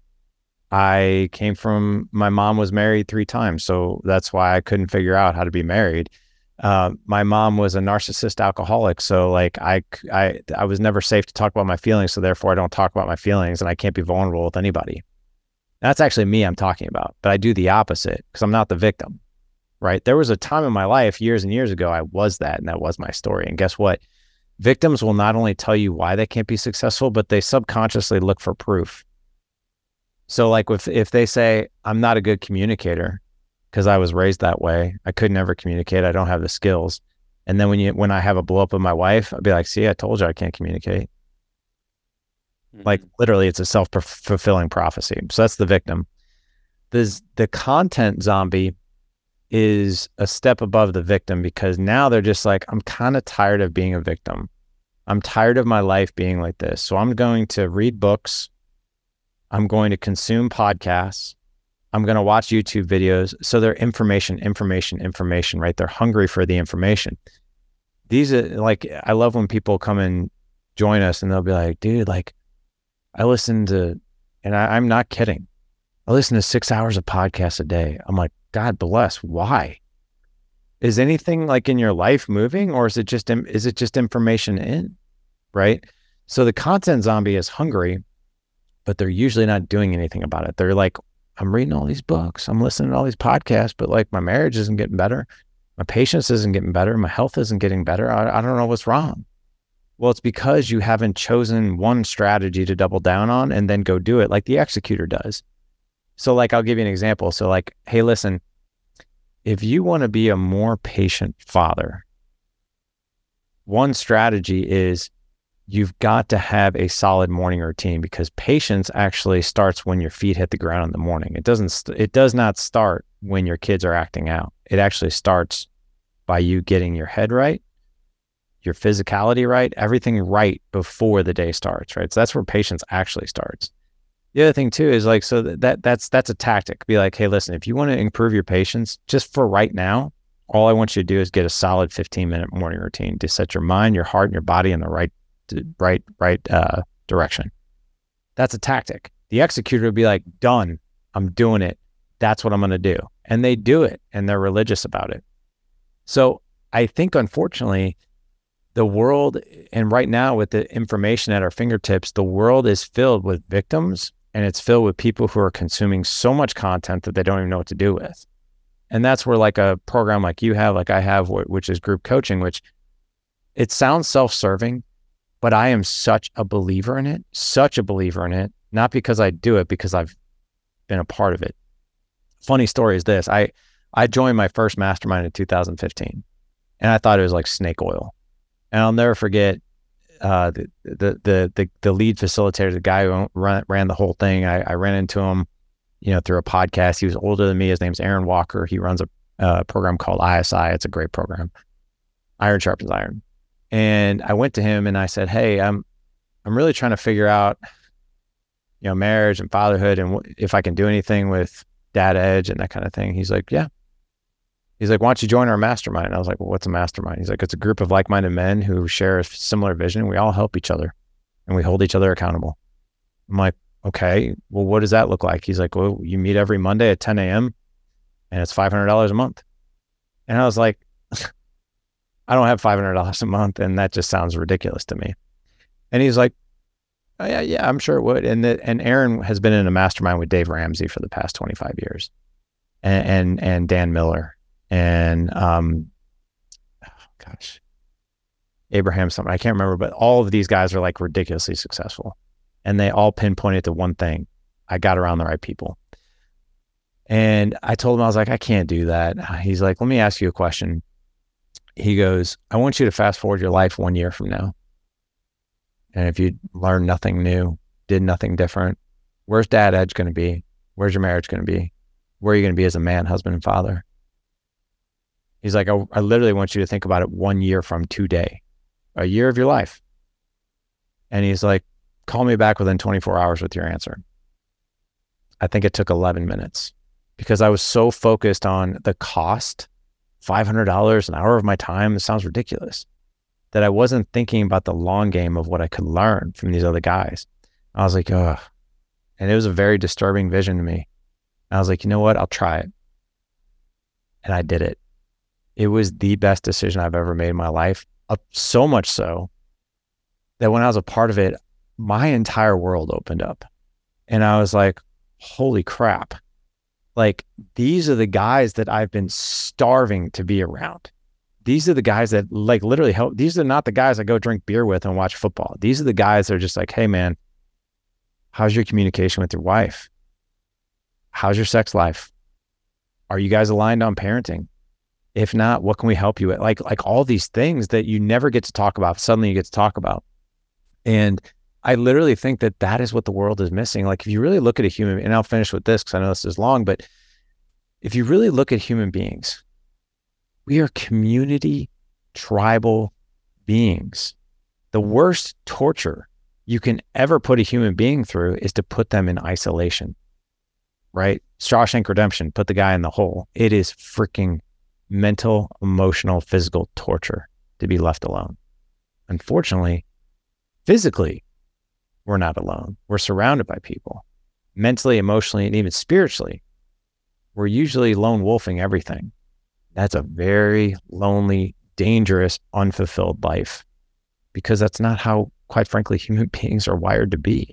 Speaker 2: I came from, my mom was married three times, so that's why I couldn't figure out how to be married. Uh, my mom was a narcissist alcoholic, so like I, I, I was never safe to talk about my feelings, so therefore I don't talk about my feelings, and I can't be vulnerable with anybody. That's actually me I'm talking about, but I do the opposite because I'm not the victim, right? There was a time in my life years and years ago, I was that, and that was my story. And guess what? Victims will not only tell you why they can't be successful, but they subconsciously look for proof. So like if, if they say, I'm not a good communicator because I was raised that way, I could never communicate, I don't have the skills. And then when you, when I have a blow up with my wife, I'll be like, see, I told you I can't communicate. Mm-hmm. Like literally it's a self-fulfilling prophecy. So that's the victim. the, the content zombie is a step above the victim, because now they're just like, I'm kind of tired of being a victim. I'm tired of my life being like this. So I'm going to read books. I'm going to consume podcasts. I'm going to watch YouTube videos. So they're information, information, information, right? They're hungry for the information. These are like, I love when people come and join us and they'll be like, dude, like I listen to, and I, I'm not kidding. I listen to six hours of podcasts a day. I'm like, God bless. Why? Is anything like in your life moving, or is it just, is it just information in, right? So the content zombie is hungry, but they're usually not doing anything about it. They're like, I'm reading all these books, I'm listening to all these podcasts, but like my marriage isn't getting better. My patience isn't getting better. My health isn't getting better. I, I don't know what's wrong. Well, it's because you haven't chosen one strategy to double down on and then go do it like the executor does. So like, I'll give you an example. So like, hey, listen, if you want to be a more patient father, one strategy is you've got to have a solid morning routine, because patience actually starts when your feet hit the ground in the morning. It doesn't, st- it does not start when your kids are acting out. It actually starts by you getting your head right, your physicality right, everything right before the day starts, right? So that's where patience actually starts. The other thing too is like, so that, that that's, that's a tactic. Be like, hey, listen, if you want to improve your patience, just for right now, all I want you to do is get a solid fifteen minute morning routine to set your mind, your heart, and your body in the right, right, right uh, direction. That's a tactic. The executor would be like, done, I'm doing it. That's what I'm going to do. And they do it, and they're religious about it. So I think, unfortunately, the world, and right now with the information at our fingertips, the world is filled with victims, and it's filled with people who are consuming so much content that they don't even know what to do with. And that's where like a program like you have, like I have, which is group coaching, which it sounds self-serving, but I am such a believer in it, such a believer in it, not because I do it, because I've been a part of it. Funny story is this, I, I joined my first mastermind in two thousand fifteen, and I thought it was like snake oil. And I'll never forget uh, the, the, the, the, the lead facilitator, the guy who ran, ran the whole thing. I, I ran into him, you know, through a podcast. He was older than me. His name's Aaron Walker. He runs a uh, program called I S I. It's a great program. Iron sharpens iron. And I went to him and I said, hey, I'm, I'm really trying to figure out, you know, marriage and fatherhood, and w- if I can do anything with Dad Edge and that kind of thing. He's like, yeah. He's like, why don't you join our mastermind? And I was like, well, what's a mastermind? He's like, it's a group of like-minded men who share a similar vision. We all help each other and we hold each other accountable. I'm like, okay, well, what does that look like? He's like, well, you meet every Monday at ten a.m. and it's five hundred dollars a month. And I was like, I don't have five hundred dollars a month. And that just sounds ridiculous to me. And he's like, oh, yeah, yeah, I'm sure it would. And the, and Aaron has been in a mastermind with Dave Ramsey for the past twenty-five years, and and, and Dan Miller, and um, oh, gosh, Abraham something, I can't remember, but all of these guys are like ridiculously successful, and they all pinpointed to one thing: I got around the right people. And I told him, I was like, I can't do that. He's like, let me ask you a question. He goes, I want you to fast forward your life one year from now. And if you learn nothing new, did nothing different, where's Dad Edge going to be? Where's your marriage going to be? Where are you going to be as a man, husband, and father? He's like, I, I literally want you to think about it one year from today, a year of your life. And he's like, call me back within twenty-four hours with your answer. I think it took eleven minutes because I was so focused on the cost, five hundred dollars an hour of my time. It sounds ridiculous, that I wasn't thinking about the long game of what I could learn from these other guys. I was like, ugh. And it was a very disturbing vision to me. I was like, you know what? I'll try it. And I did it. It was the best decision I've ever made in my life. Uh, so much so that when I was a part of it, my entire world opened up. And I was like, holy crap. Like, these are the guys that I've been starving to be around. These are the guys that like literally help. These are not the guys I go drink beer with and watch football. These are the guys that are just like, hey man, how's your communication with your wife? How's your sex life? Are you guys aligned on parenting? If not, what can we help you with? Like, like all these things that you never get to talk about, suddenly you get to talk about. And I literally think that that is what the world is missing. Like if you really look at a human, and I'll finish with this because I know this is long, but if you really look at human beings, we are community, tribal beings. The worst torture you can ever put a human being through is to put them in isolation, right? Shawshank Redemption, put the guy in the hole. It is freaking mental, emotional, physical torture to be left alone. Unfortunately, physically, we're not alone. We're surrounded by people. Mentally, emotionally, and even spiritually, we're usually lone wolfing everything. That's a very lonely, dangerous, unfulfilled life because that's not how, quite frankly, human beings are wired to be.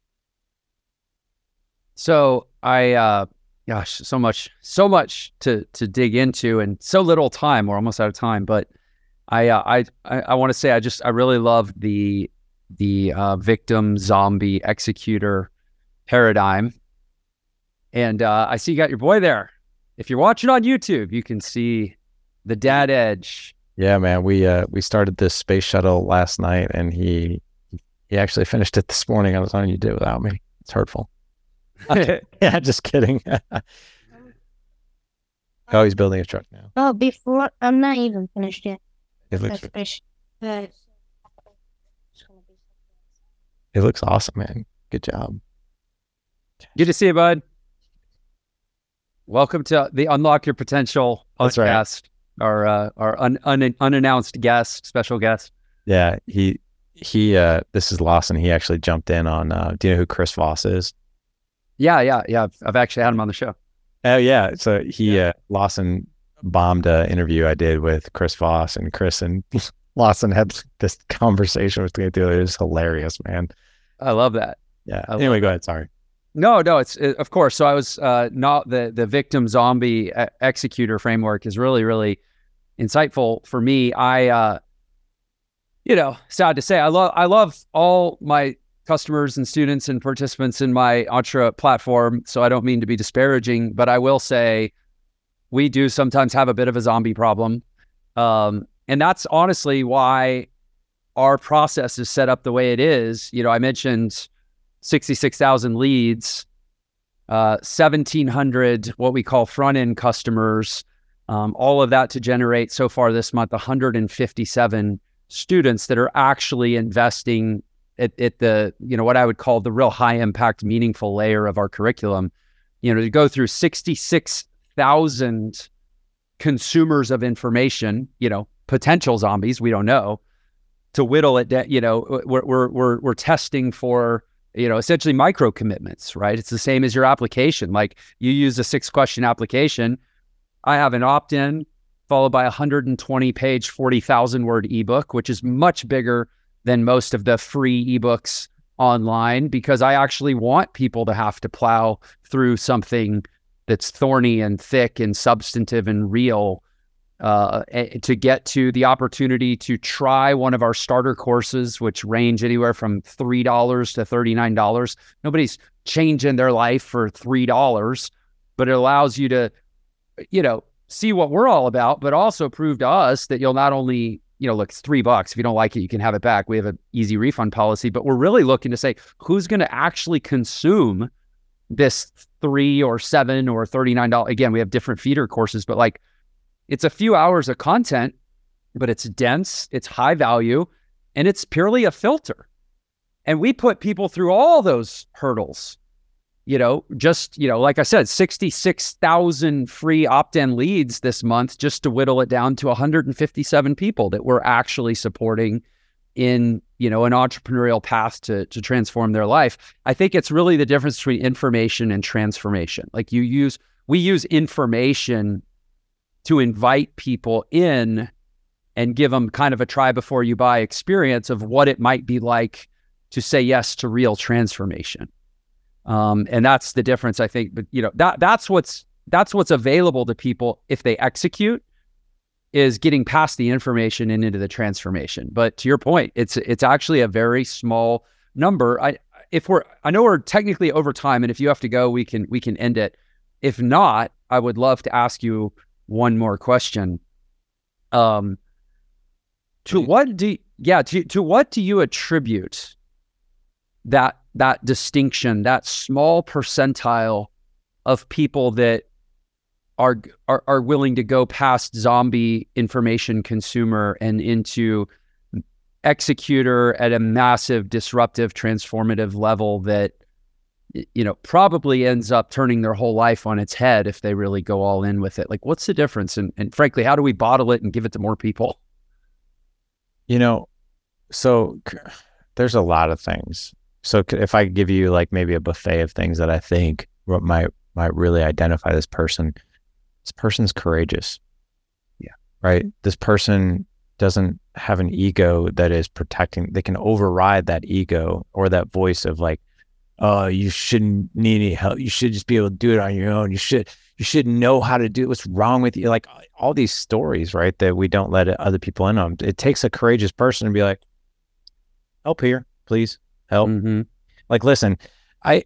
Speaker 1: So I, uh, gosh, so much, so much to to dig into, and so little time. We're almost out of time, but I, uh, I, I, I want to say I just I really love the the uh, victim, zombie, executor paradigm, and uh, I see you got your boy there. If you're watching on YouTube, you can see the Dad Edge.
Speaker 2: Yeah, man. We uh we started this space shuttle last night, and he he actually finished it this morning. I was on you did without me. It's hurtful. Yeah, just kidding. Oh, he's building a truck now.
Speaker 4: Oh, before I'm not even finished yet.
Speaker 2: It looks
Speaker 4: That's fish. Uh,
Speaker 2: it looks awesome, man. Good job.
Speaker 1: Good to see you, bud. Welcome to the Unlock Your Potential
Speaker 2: That's right.
Speaker 1: podcast. Our uh, our un, un, unannounced guest, special guest.
Speaker 2: Yeah, he he. Uh, this is Lawson. He actually jumped in on. Uh, do you know who Chris Voss is?
Speaker 1: Yeah, yeah, yeah. I've, I've actually had him on the show.
Speaker 2: Oh yeah. So he uh, Lawson bombed an interview I did with Chris Voss, and Chris and Lawson had this conversation with me. It was hilarious, man.
Speaker 1: I love that.
Speaker 2: Yeah.
Speaker 1: I
Speaker 2: Anyway, go ahead. Sorry.
Speaker 1: No, no, it's it, of course. So I was uh, not the the victim zombie e- executor framework is really really insightful for me. I, uh, you know, sad to say, I love I love all my customers and students and participants in my Entre platform. So I don't mean to be disparaging, but I will say we do sometimes have a bit of a zombie problem, um, and that's honestly why our process is set up the way it is. You know, I mentioned sixty-six thousand leads, uh, seventeen hundred what we call front-end customers, um, all of that to generate so far this month one hundred fifty-seven students that are actually investing at, at the, you know, what I would call the real high-impact, meaningful layer of our curriculum. You know, to go through sixty-six thousand consumers of information, you know, potential zombies, we don't know, to whittle it down. You know, we're we're we're, we're testing for, you know, essentially micro commitments, right? It's the same as your application. Like you use a six question application. I have an opt-in followed by a one hundred twenty page, forty thousand word ebook, which is much bigger than most of the free ebooks online, because I actually want people to have to plow through something that's thorny and thick and substantive and real uh, to get to the opportunity to try one of our starter courses, which range anywhere from three dollars to thirty-nine dollars. Nobody's changing their life for three dollars, but it allows you to, you know, see what we're all about, but also prove to us that you'll not only, you know, look, it's three bucks. If you don't like it, you can have it back. We have an easy refund policy, but we're really looking to say, who's going to actually consume this three or seven or thirty-nine dollars? Again, we have different feeder courses, but like, it's a few hours of content, but it's dense, it's high value, and it's purely a filter. And we put people through all those hurdles, you know, just, you know, like I said, sixty-six thousand free opt-in leads this month, just to whittle it down to one hundred fifty-seven people that we're actually supporting in, you know, an entrepreneurial path to, to transform their life. I think it's really the difference between information and transformation. Like you use, we use information to invite people in and give them kind of a try before you buy experience of what it might be like to say yes to real transformation. Um, and that's the difference, I think. But, you know, that that's what's that's what's available to people if they execute, is getting past the information and into the transformation. But to your point, it's it's actually a very small number. I if we're I know we're technically over time, and if you have to go, we can we can end it. If not, I would love to ask you one more question. Um, to what do yeah to to what do you attribute that that distinction, that small percentile of people that are are are willing to go past zombie information consumer and into executor at a massive, disruptive, transformative level that, you know, probably ends up turning their whole life on its head if they really go all in with it. Like, what's the difference? And, and frankly, how do we bottle it and give it to more people?
Speaker 2: You know, so c- there's a lot of things. So c- if I give you like maybe a buffet of things that I think what might might really identify this person, this person's courageous.
Speaker 1: Yeah.
Speaker 2: Right. This person doesn't have an ego that is protecting. They can override that ego or that voice of like, oh, you shouldn't need any help. You should just be able to do it on your own. You should, you should know how to do it. What's wrong with you? Like all these stories, right? That we don't let other people in on. It takes a courageous person to be like, help here, please help.
Speaker 1: Mm-hmm.
Speaker 2: Like, listen, I,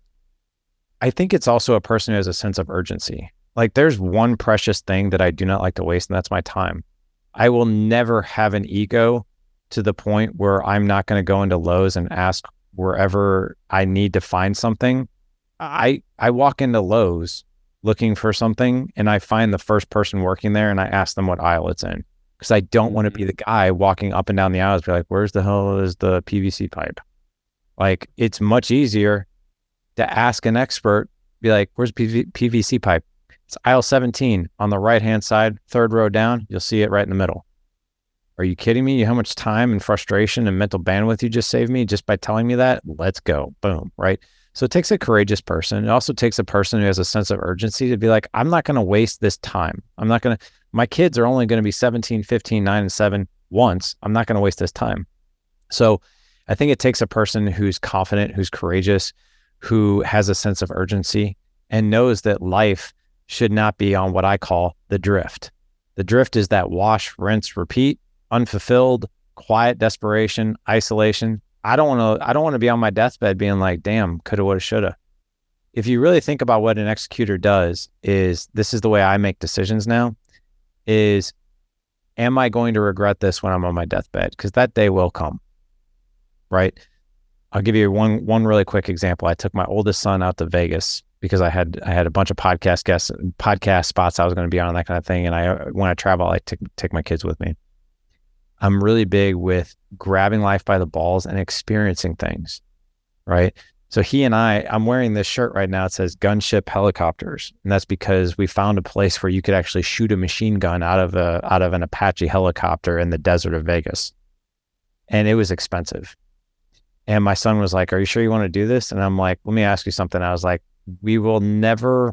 Speaker 2: I think it's also a person who has a sense of urgency. Like there's one precious thing that I do not like to waste, and that's my time. I will never have an ego to the point where I'm not going to go into Lowe's and ask wherever I need to find something. I I walk into Lowe's looking for something and I find the first person working there and I ask them what aisle it's in, because I don't want to be the guy walking up and down the aisles be like, where's the hell is the P V C pipe? Like it's much easier to ask an expert, be like, where's the P V C pipe? It's aisle seventeen on the right-hand side, third row down. You'll see it right in the middle. Are you kidding me? How much time and frustration and mental bandwidth you just saved me just by telling me that? Let's go. Boom. Right. So it takes a courageous person. It also takes a person who has a sense of urgency to be like, I'm not going to waste this time. I'm not going to, my kids are only going to be seventeen, fifteen, nine, and seven once. I'm not going to waste this time. So I think it takes a person who's confident, who's courageous, who has a sense of urgency and knows that life should not be on what I call the drift. The drift is that wash, rinse, repeat, unfulfilled, quiet desperation, isolation. I don't want to, I don't want to be on my deathbed being like, damn, coulda, woulda, shoulda. If you really think about what an executor does is, this is the way I make decisions now, is, am I going to regret this when I'm on my deathbed? Because that day will come, right? I'll give you one, one really quick example. I took my oldest son out to Vegas because I had I had a bunch of podcast guests, podcast spots I was going to be on, that kind of thing. And I, when I travel, I take take my kids with me. I'm really big with grabbing life by the balls and experiencing things, right? So he and I, I'm wearing this shirt right now. It says Gunship Helicopters, and that's because we found a place where you could actually shoot a machine gun out of a out of an Apache helicopter in the desert of Vegas, and it was expensive. And my son was like, "Are you sure you want to do this?" And I'm like, "Let me ask you something." I was like, we will never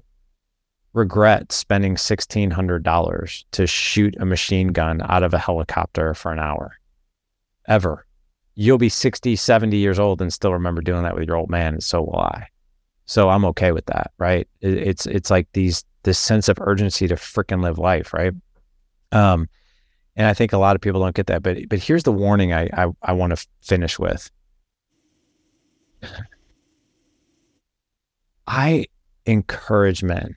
Speaker 2: regret spending sixteen hundred dollars to shoot a machine gun out of a helicopter for an hour. Ever. You'll be sixty, seventy years old and still remember doing that with your old man, and so will I. So I'm okay with that, right? It, it's it's like these this sense of urgency to freaking live life, right? Um, and I think a lot of people don't get that. But but here's the warning I I, I want to finish with. I encourage men.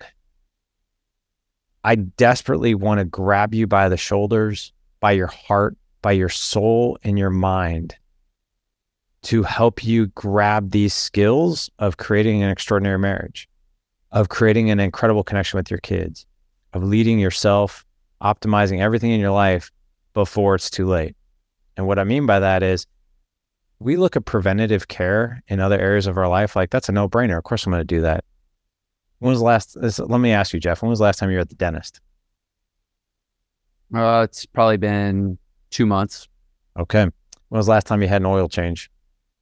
Speaker 2: I desperately want to grab you by the shoulders, by your heart, by your soul and your mind to help you grab these skills of creating an extraordinary marriage, of creating an incredible connection with your kids, of leading yourself, optimizing everything in your life before it's too late. And what I mean by that is, we look at preventative care in other areas of our life, like that's a no-brainer. Of course I'm going to do that. When was the last, this, let me ask you, Jeff, when was the last time you were at the dentist?
Speaker 1: Uh, it's probably been two months.
Speaker 2: Okay. When was the last time you had an oil change?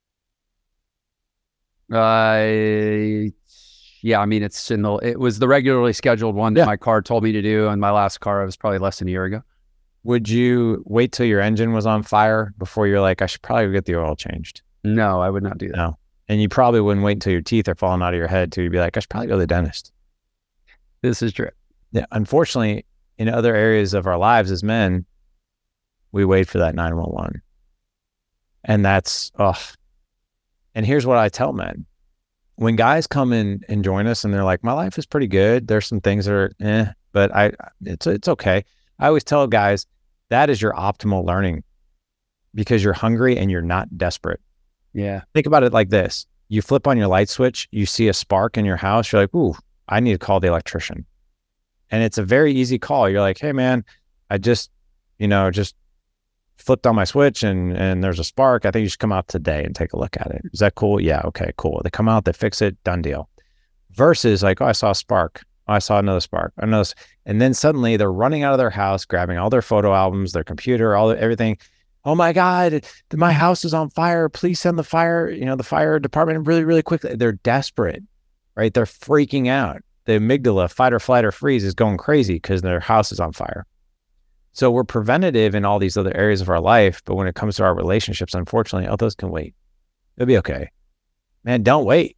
Speaker 1: Uh, yeah, I mean, it's in the, it was the regularly scheduled one that
Speaker 2: Yeah.
Speaker 1: my car told me to do. And my last car, it was probably less than a year ago.
Speaker 2: Would you wait till your engine was on fire before you're like, I should probably go get the oil changed?
Speaker 1: No, I would not do that.
Speaker 2: No. And you probably wouldn't wait until your teeth are falling out of your head to you'd be like, I should probably go to the dentist.
Speaker 1: This is true.
Speaker 2: Yeah. Unfortunately, in other areas of our lives as men, we wait for that nine one one. And that's, oh. And here's what I tell men. When guys come in and join us and they're like, my life is pretty good. There's some things that are, eh, but I, it's, it's okay. I always tell guys, that is your optimal learning because you're hungry and you're not desperate.
Speaker 1: Yeah.
Speaker 2: Think about it like this. You flip on your light switch, you see a spark in your house. You're like, ooh, I need to call the electrician. And it's a very easy call. You're like, hey man, I just, you know, just flipped on my switch and, and there's a spark. I think you should come out today and take a look at it. Is that cool? Yeah. Okay, cool. They come out, they fix it, done deal. Versus like, oh, I saw a spark. Oh, I saw another spark. Another, and then suddenly they're running out of their house, grabbing all their photo albums, their computer, all the, everything. Oh my God, my house is on fire. Please send the fire, you know, the fire department really, really quickly. They're desperate, right? They're freaking out. The amygdala, fight or flight or freeze, is going crazy because their house is on fire. So we're preventative in all these other areas of our life, but when it comes to our relationships, unfortunately, oh, those can wait. It'll be okay. Man, don't wait.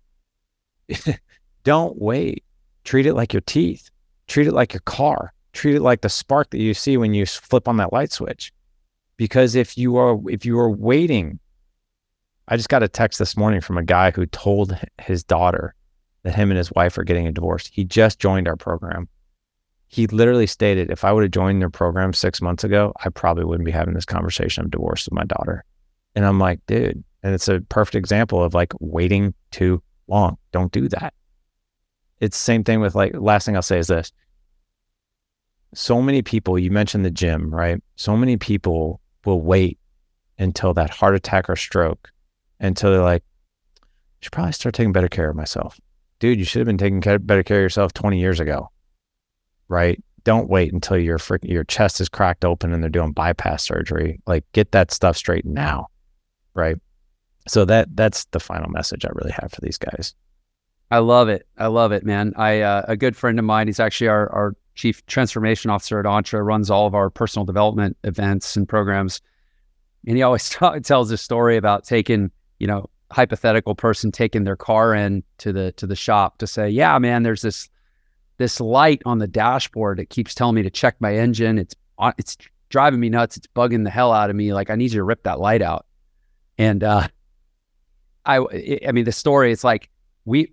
Speaker 2: Don't wait. Treat it like your teeth. Treat it like your car. Treat it like the spark that you see when you flip on that light switch. Because if you are if you are waiting, I just got a text this morning from a guy who told his daughter that him and his wife are getting a divorce. He just joined our program. He literally stated, if I would have joined their program six months ago, I probably wouldn't be having this conversation of divorce with my daughter. And I'm like, dude, and it's a perfect example of like waiting too long. Don't do that. It's the same thing with like, last thing I'll say is this. So many people, you mentioned the gym, right? So many people will wait until that heart attack or stroke, until they're like, I should probably start taking better care of myself. Dude, you should have been taking better care of yourself twenty years ago, right? Don't wait until your freaking your chest is cracked open and they're doing bypass surgery. Like, get that stuff straight now, right? So that that's the final message I really have for these guys.
Speaker 1: I love it. I love it, man. I uh, a good friend of mine, he's actually our, our chief transformation officer at Entre, runs all of our personal development events and programs. And he always t- tells this story about taking, you know, hypothetical person taking their car in to the to the shop to say, yeah, man, there's this this light on the dashboard that keeps telling me to check my engine. It's it's driving me nuts. It's bugging the hell out of me. Like, I need you to rip that light out. And uh, I I mean, the story, it's like we.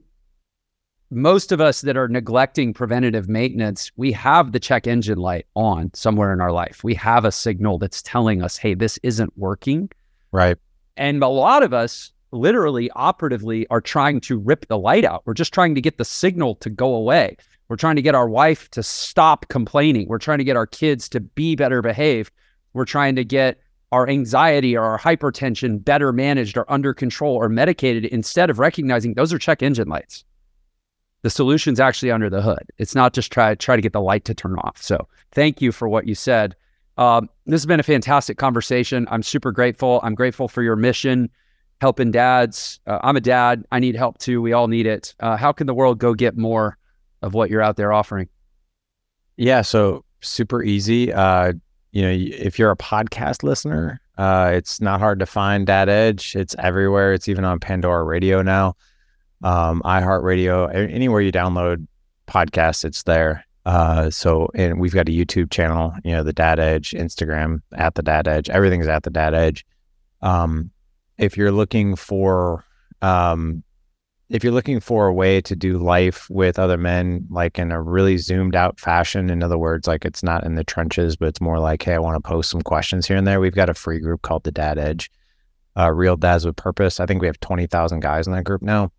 Speaker 1: Most of us that are neglecting preventative maintenance, we have the check engine light on somewhere in our life. We have a signal that's telling us, hey, this isn't working.
Speaker 2: Right.
Speaker 1: And a lot of us literally operatively are trying to rip the light out. We're just trying to get the signal to go away. We're trying to get our wife to stop complaining. We're trying to get our kids to be better behaved. We're trying to get our anxiety or our hypertension better managed or under control or medicated, instead of recognizing those are check engine lights. The solution's actually under the hood. It's not just try try to get the light to turn off. So thank you for what you said. Um, this has been a fantastic conversation. I'm super grateful. I'm grateful for your mission, helping dads. Uh, I'm a dad. I need help too. We all need it. Uh, how can the world go get more of what you're out there offering?
Speaker 2: Yeah, so super easy. Uh, you know, if you're a podcast listener, uh, it's not hard to find Dad Edge. It's everywhere. It's even on Pandora Radio now. Um, iHeartRadio, anywhere you download podcasts, it's there. Uh, so, and we've got a YouTube channel, you know, the Dad Edge, Instagram at the Dad Edge, everything's at the Dad Edge. Um, if you're looking for, um, if you're looking for a way to do life with other men, like in a really zoomed out fashion, in other words, like it's not in the trenches, but it's more like, hey, I want to post some questions here and there. We've got a free group called the Dad Edge, uh, Real Dads with Purpose. I think we have twenty thousand guys in that group now.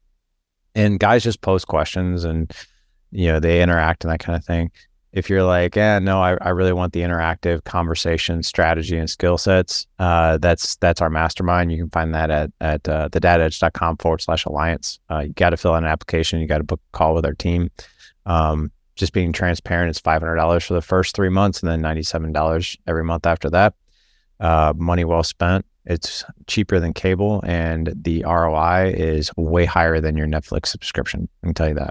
Speaker 2: And guys just post questions and, you know, they interact and that kind of thing. If you're like, yeah, no, I, I really want the interactive conversation, strategy, and skill sets, uh, that's that's our mastermind. You can find that at at uh, thedadedge.com forward slash alliance. Uh, you got to fill out an application. You got to book a call with our team. Um, just being transparent, it's five hundred dollars for the first three months and then ninety-seven dollars every month after that. Uh, money well spent. It's cheaper than cable, and the R O I is way higher than your Netflix subscription. I can tell you that.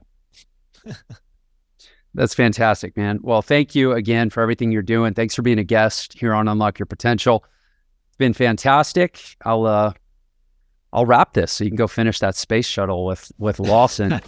Speaker 1: That's fantastic, man. Well, thank you again for everything you're doing. Thanks for being a guest here on Unlock Your Potential. It's been fantastic. I'll uh, I'll wrap this so you can go finish that space shuttle with with Lawson.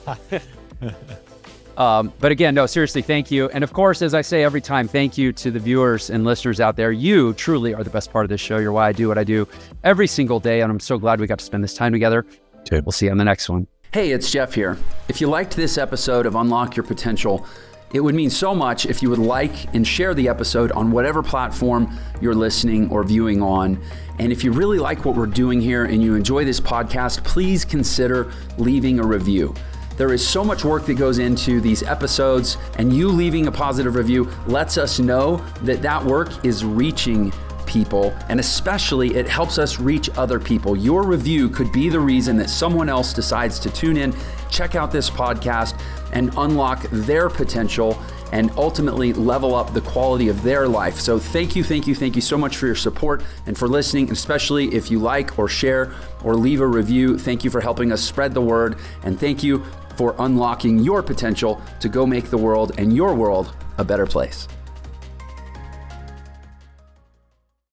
Speaker 1: Um, but again, no, seriously, thank you. And of course, as I say every time, thank you to the viewers and listeners out there. You truly are the best part of this show. You're why I do what I do every single day. And I'm so glad we got to spend this time together.
Speaker 2: Dude.
Speaker 1: We'll see you on the next one.
Speaker 3: Hey, it's Jeff here. If you liked this episode of Unlock Your Potential, It would mean so much if you would like and share the episode on whatever platform you're listening or viewing on. And if you really like what we're doing here and you enjoy this podcast, please consider leaving a review. There is so much work that goes into these episodes, and you leaving a positive review lets us know that that work is reaching people, and especially it helps us reach other people. Your review could be the reason that someone else decides to tune in, check out this podcast, and unlock their potential and ultimately level up the quality of their life. So thank you, thank you, thank you so much for your support and for listening, and especially if you like or share or leave a review. Thank you for helping us spread the word, and thank you for unlocking your potential to go make the world and your world a better place.